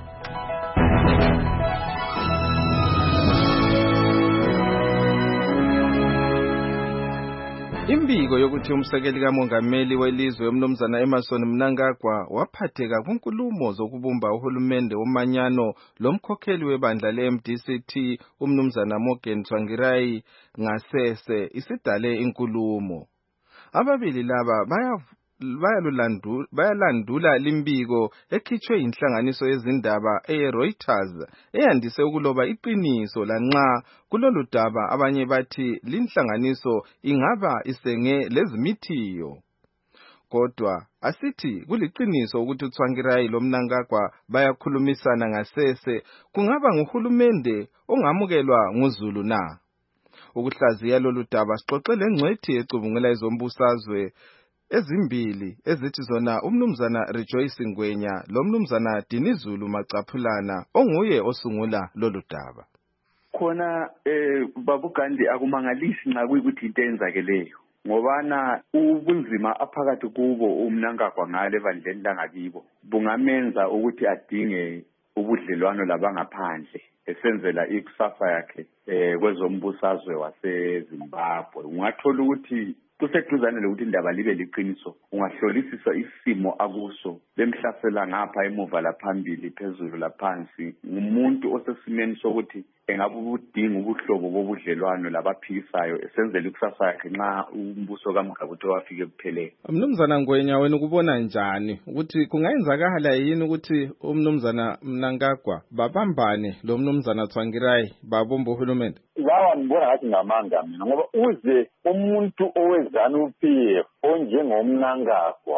Imbiko yokuthi umsekeli kamongameli welizwe umnumzana Emmerson Mnangagwa waphatheka kunkulumo zokubumba uhulumende womanyano lomkhokheli webandla le-M D C T umnumzana Morgan Tsvangirai ngasese isidale inkulumo. Ababili laba bayalandula bayalandula limbiko ekhitshwe inhlanganiso yezindaba eReuters eyandise ukuloba iqiniso lanxa kulolu daba abanye bathi linhlanganiso ingaba isenge lezimithiyo. Kodwa asithi kuliqiniso ukuthi uTsvangirai loMnangagwa bayakhulumisana ngasese kungaba nguhulumende ongamukelwa nguZulu na. Ukuhlaziya lolu daba sixoxele ngcwethi ecubungela izombusazwe ezimbili ezithi zona umnumzana Rejoice Ngwenya lomnumzana Dinizulu Macaphulana onguye osungula lolu daba. Khona eh babu Gandhi akumangalisi nxa kuyikuthi into enzakeleyo ngobana ubunzima aphakathi kubo uMnangagwa ngale bandleni langakibo bungamenza ukuthi adinge ubudlelwano labangaphandle esenzela ikusasa yakhe eh kwezombusazwe waseZimbabwe. Ungathola ukuthi kuseduzane lokuthi indaba libe liqiniso ungahlolisisa isimo akuso bemhlasela ngapha emuva laphambili phezulu laphansi ngumuntu osesimeni sokuthi engabe ubudinga ubuhlobo bobudlelwano labaphikisayo esenzela ikusasa yakhe nxa umbuso kaMgabutho wafike kuphelele. Mnumzana Ngwenya wena ukubona njani ukuthi kungayenzakala yini ukuthi umnumzana Mnangagwa babambane lo mnumzana Tsvangirai babomba uhulumende? Lawa ngibona ngathi ngamanga mina ngoba uze umuntu owezana uPie onjengomnangagwa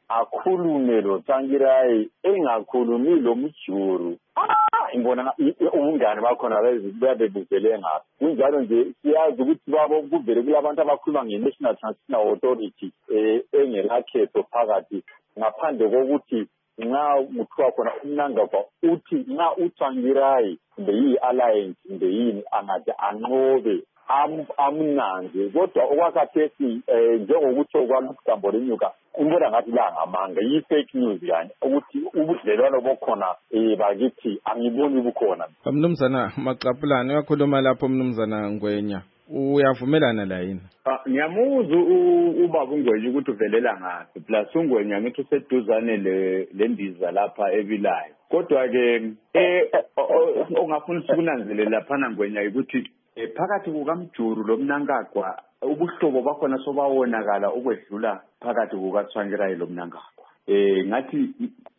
akhulume lo Tsvangirai engakhulumi lo Mjuru. Ah, ngibona umngane bakhona bezibebuzele ngapha. Kunjalo nje siyazi ukuthi babo kuvele kulabantu abakhuluma nge-National Transitional Authority eh engelakhetho phakathi ngaphandle kokuthi nxa kuthiwa khona umnangagwa uthi nxa uTsvangirai beyi alliance beyini angathi anqobe amnanze kodwa okwakhathesi njengokuthi kwalusambo lenyuka umbona ngathi la ngamanga yi fake news yani ukuthi ubudlelwano bokhona eh bakithi angiboni bukhona. Mnumzana Maqapulana uyakhuluma lapho Mnumzana Ngwenya uyavumelana la yini? Ah ngiyamuzwa ubaba uNgwenya ukuthi uvelela ngathi plus uNgwenya ngithi useduzane le lendiza lapha ebilayo kodwa ke eh ongafuna ukunanzelela lapha Ngwenya ukuthi phakathi kukaMjuru lomnangagwa ubuhlobo bakhona sobawonakala ukwedlula phakathi kukaTsvangirai lomnangagwa eh ngathi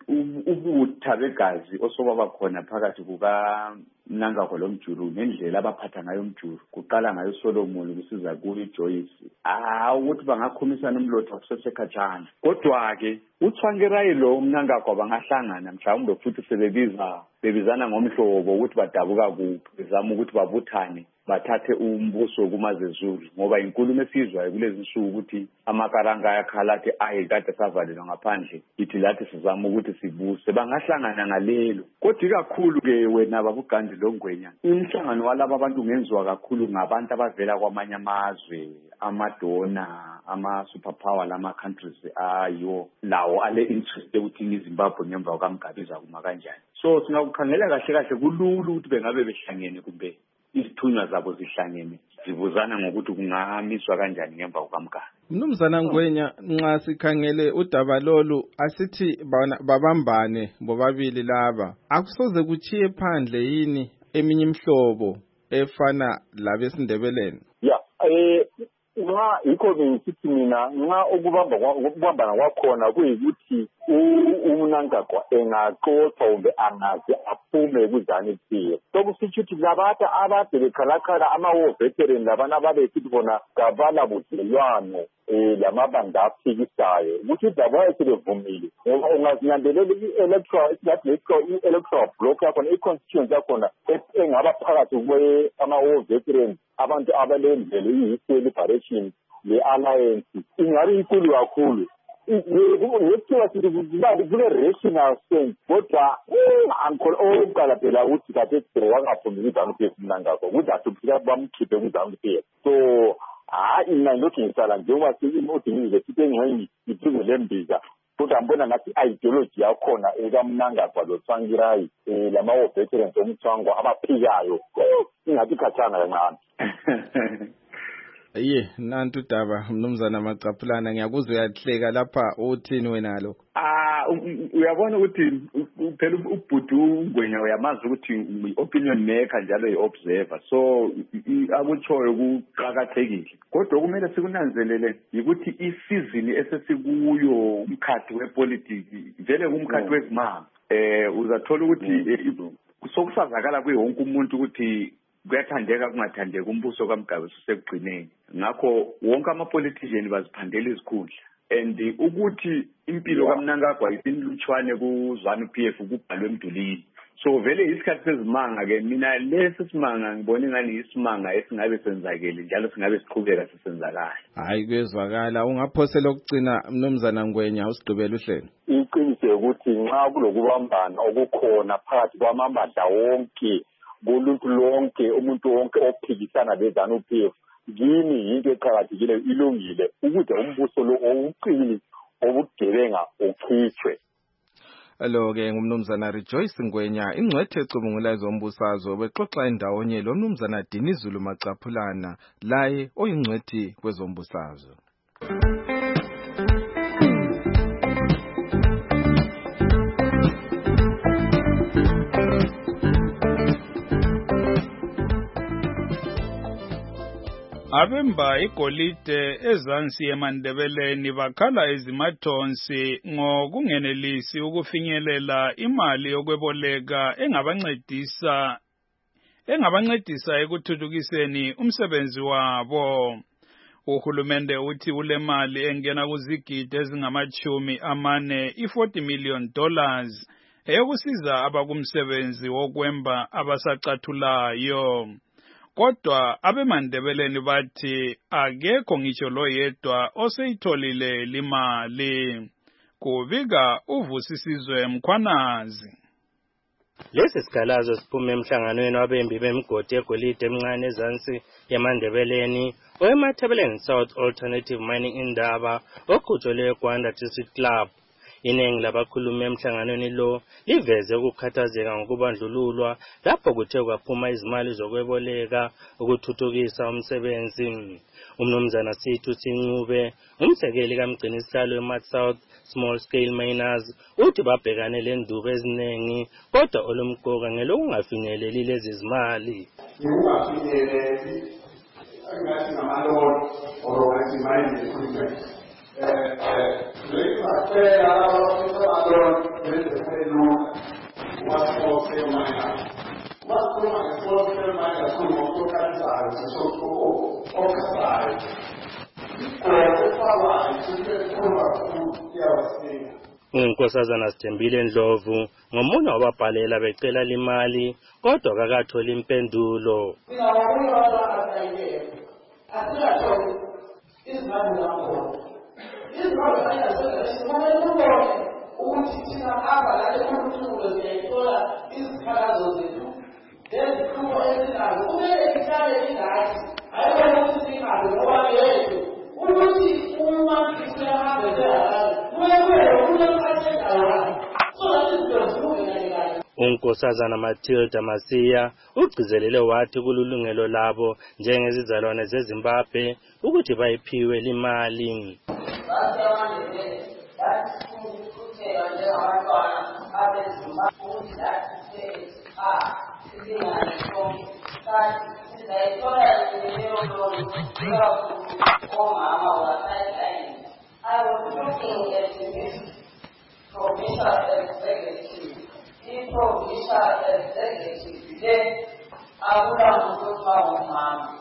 ubutha begazi osoba bakhona phakathi kukaMnangagwa loMjuru ngendlela abaphatha ngayo uMjuru kuqala ngayo Solomon kusiza kuyo Joyce ah ukuthi bangakhomisana umlotho kusesekhatshana kodwa ke uTsvangirai lo umnangagwa bangahlangana mhlawumbe futhi sebebiza bebizana ngomhlobo ukuthi badabuka kuphi bezama ukuthi babuthane bathathe umbuso kumazezulu ngoba inkulumo esizwayo kulezi nsuku ukuthi amakaranga ayakhala athi ayi kade savalelwa ngaphandle ithi lathi sizama ukuthi sibuse bangahlangana ngalelo kodwa ikakhulu ke wena babugandi loNgwenya imhlangano walabo abantu ungenziwa kakhulu ngabantu abavela kwamanye amazwe amadona ama superpower lama countries ayo lawo ale interest ukuthi iZimbabwe ngemva kwaMgabiza kuma kanjani so singakukhangela kahle kahle kulula ukuthi bengabe behlangene kumbe isithunywa zabo zihlangene zibuzana ngokuthi kungahamiswa kanjani ngemva kwaMgabi. Mnumzana Ngwenya nxa sikhangele udaba lolu asithi babambane bobabili laba akusoze kuchiye phandle yini eminye imhlobo efana labesindebeleni ya eh nxa yikho bengithi mina nxa ukubamba ukubambana kwakhona kuyikuthi uMnangagwa engaxoxa kumbe angaze aphume kuzani tiye sokusitsho ukuthi labantu abade bekhalakhala ama-war veteran labana ababesithi bona kabala budlelwano um lamabandla aphikisayo ukuthi udaba wayesebevumile ngoba ungazinyandelela i-electoral i-electoral block yakhona i-constituency yakhona engaba phakathi kwe-ama-war veteran abantu abalendlela iyi-history liberation le-alliance ingabe inkulu kakhulu ngekuthiwa sithi kule-rational sense kodwa okokuqala phela ukuthi kade wangaphumeli izanu phefu Mnangagwa ukuthi asufika bamkhiphe kuzanu phefu so hayi mina ngilokhu ngisala njengoba i-university engxenye iphuze lembiza kodwa ngibona ngathi i-ideology yakhona ekaMnangagwa loTsvangirai um lama-war veterans omthwangwa abaphikayo ingathi khathana kancane. Ye nantu udaba Mnumzana Maqapulana ngiyakuzwa uyahleka lapha uthini wena lokho ah uyabona ukuthi phela ubhudu uNgwenya uyamazi ukuthi i-opinion maker njalo i-observer so akutshoyo kuqhakathekile kodwa kumele sikunanzelele ukuthi isizini esesikuyo umkhathi wepolitiki vele kumkhathi wezimanga eh uzathola ukuthi sokusazakala kuye wonke umuntu ukuthi kuyathandeka kungathandeka umbuso kaMgabe usekugcineni ngakho wonke ama-politician baziphandela izikhundla and ukuthi impilo kaMnangagwa isinlutshwane kuzanu P F kubhalwe emdulini so vele isikhathi sezimanga ke mina lesi simanga ngibona ingani isimanga esingabe senzakele njalo singabe siqhubeka sisenzakala hayi kuyezwakala ungaphosela ukugcina Mnumzana Ngwenya usigqibela uhlelo iqiniso ukuthi nxa kulokubambana okukhona phakathi kwamabandla wonke kuluntu lonke umuntu wonke ophikisana lezanu P F yini yinto eqhakathekile ilungile ukuthi umbuso lo owuqili obugebenga uchithwe. Alo ke ngumnumzana Rejoice Ngwenya ingcwethe ecubungula ezombusazwe bexoxa endawonye lo mnumzana Dinizulu Maqapulana laye oyingcwethi kwezombusazwe. Abemba igolide ezansi eMandebeleni bakhala ezimathonsi ngokungenelisi ukufinyelela imali yokweboleka engabancedisa engabancedisa ekuthuthukiseni umsebenzi wabo. Uhulumende uthi ule mali engena kuzigidi ezingamachumi amane i-forty million dollars eyokusiza abakumsebenzi wokwemba abasacathulayo. Kodwa abemandebeleni bathi akekho ngisho lo yedwa oseyitholile limali. Kubika uvusisizwe Mkhwanazi. Lesi sikhalazo siphume emhlanganweni wabembi bemigodi egolide emncane ezansi yemandebeleni oweMatabeleland South Alternative Mining Indaba oqhutshwe eGwanda District Club. Iningi labakhulumi emhlanganweni lo liveze ukukhathazeka ngokubandlululwa lapho kuthe kwaphuma izimali zokweboleka ukuthuthukisa umsebenzi. Umnumzana Sithu Sincube, umsekeli kaMgcinisihlalo weMat South Small Scale Miners, uthi babhekane lendubo eziningi kodwa olumqoka ngelokungafinyeleli lezi zimali. Ukungafinyeleli angathi ngamaloni or ngathi mine equipment. Eh eh lekufela abaloni bezefelo wasipose miner. Wakhuluma ngesipose miner kumuntu okhansayo sesokho okasayo. Unkosazana Sithembile Ndlovu ngomunye wababhalela becela limali kodwa kakatholi impendulo. Unkosazana Matilda Masiya ugcizelele wathi kululungelo labo njengezizalwane zeZimbabwe ukuthi bayiphiwe limali. I was looking at this provincial executive. This provincial executive today, I would have to go mom.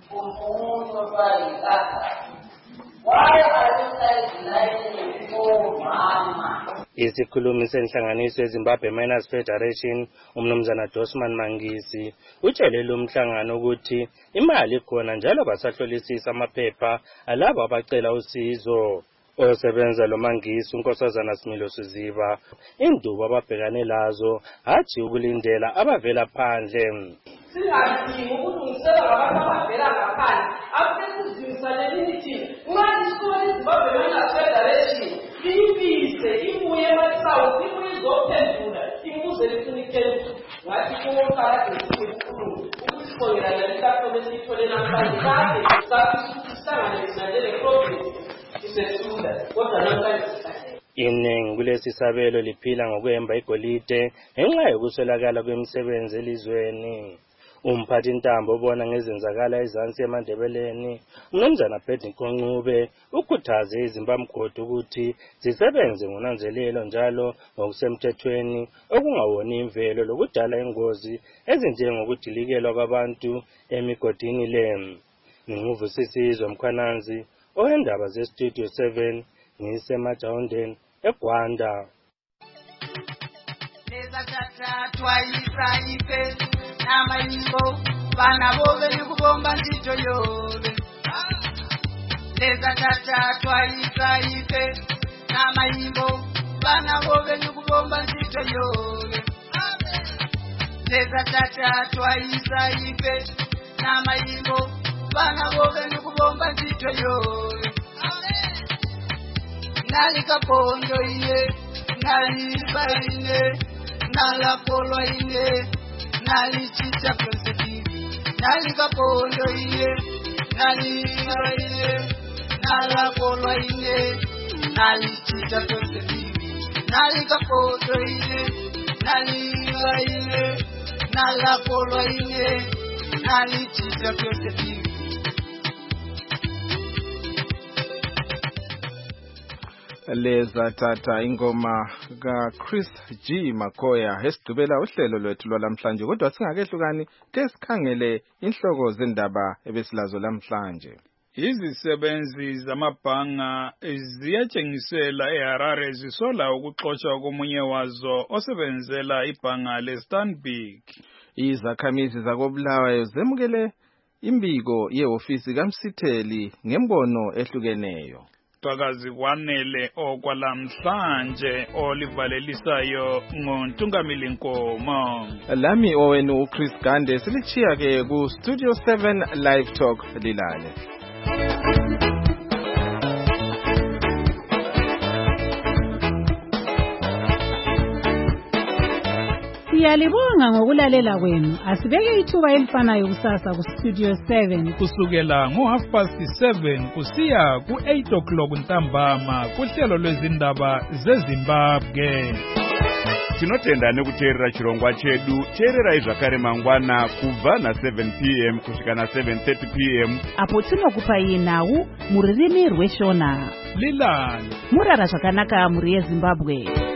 Why are you guys denying people, mama? Isikhulumi senhlanganiso eZimbabwe Miners Federation umnumzana Dosman Mangisi utshele umhlangano ukuthi imali ikhona njalo basahlolisisa amaphepha alabo abacela usizo. Osebenza lo Mangisi unkosazana Similo Siziba indubo ababhekane lazo hathi ukulindela abavela phandle. Singadingi ukulungisela ngabantu abavela ngaphandle abesizimisaleni nithi ngathi isikole eZimbabwe Miners Federation liyibise ibuye emasouth ibuye izophendula imibuzo elifunikele ngathi kuwokala esikhulu ukuthi sibongelana litafona esiyithole namhlanje kade sakuhlangane sinandele problem isesula kodwa namhlanje iningi kulesi sabelo liphila ngokuhemba igolide ngenxa yokuswelakala kwemisebenzi elizweni. Umphathi Ntambo obona ngezenzakala ezansi eMandebeleni umnumzana Bedi Nkoncube ukhuthaze izimbamgodi ukuthi zisebenze ngonanzelelo njalo ngokusemthethweni okungawoni imvelo lokudala ingozi ezinjengokudilikelwa kwabantu emigodini le. Nginguvusisizwe Mkhwanazi oyendaba zeStudio seven ngisemajawundeni eGwanda. Amaimbo bana bobe nikubomba ntito yobe leza tata twaisa ife amaimbo bana bobe nikubomba ntito yobe leza tata twaisa ife amaimbo bana bobe nikubomba ntito yobe nali kapondo iye nali baine nala polwa ine nali chicha prosetivi nali kapondo iye nali baine nala polwa ine nali chicha prosetivi nali kapondo iye nali baine nala polwa ine nali chicha prosetivi. Leza tata ingoma ka Chris G Makoya esigqibela uhlelo lwethu lwalamhlanje kodwa singakehlukani ke sikhangele inhloko zendaba ebesilazo lamhlanje. Izisebenzi zamabhanga ziyatshengisela eHarare zisola ukuxoshwa komunye wazo osebenzela ibhanga leStanbic. Izakhamizi zakoBulawayo zemukele imbiko yehhovisi kaMsitheli ngembono ehlukeneyo. Xhakazi kwanele okwalamhlanje olivalelisayo ngoNtungamili Nkomo. Lami owenu uChris Gande silichiya ke ku Studio seven Live Talk lilale. Siyalibonga ngokulalela kwenu. Asibeke ithuba elifanayo kusasa ku Studio seven kusukela ngo half past seven kusiya ku eight o'clock ntambama kuhlelo lwezindaba zeZimbabwe. Tinotenda nekuteerera chirongwa chedu. Teererai zvakare mangwana kubva na seven p m kusvika na seven thirty p m apo tinokupai nhau muririmi rweshona. Lilale murara zvakanaka muri yeZimbabwe.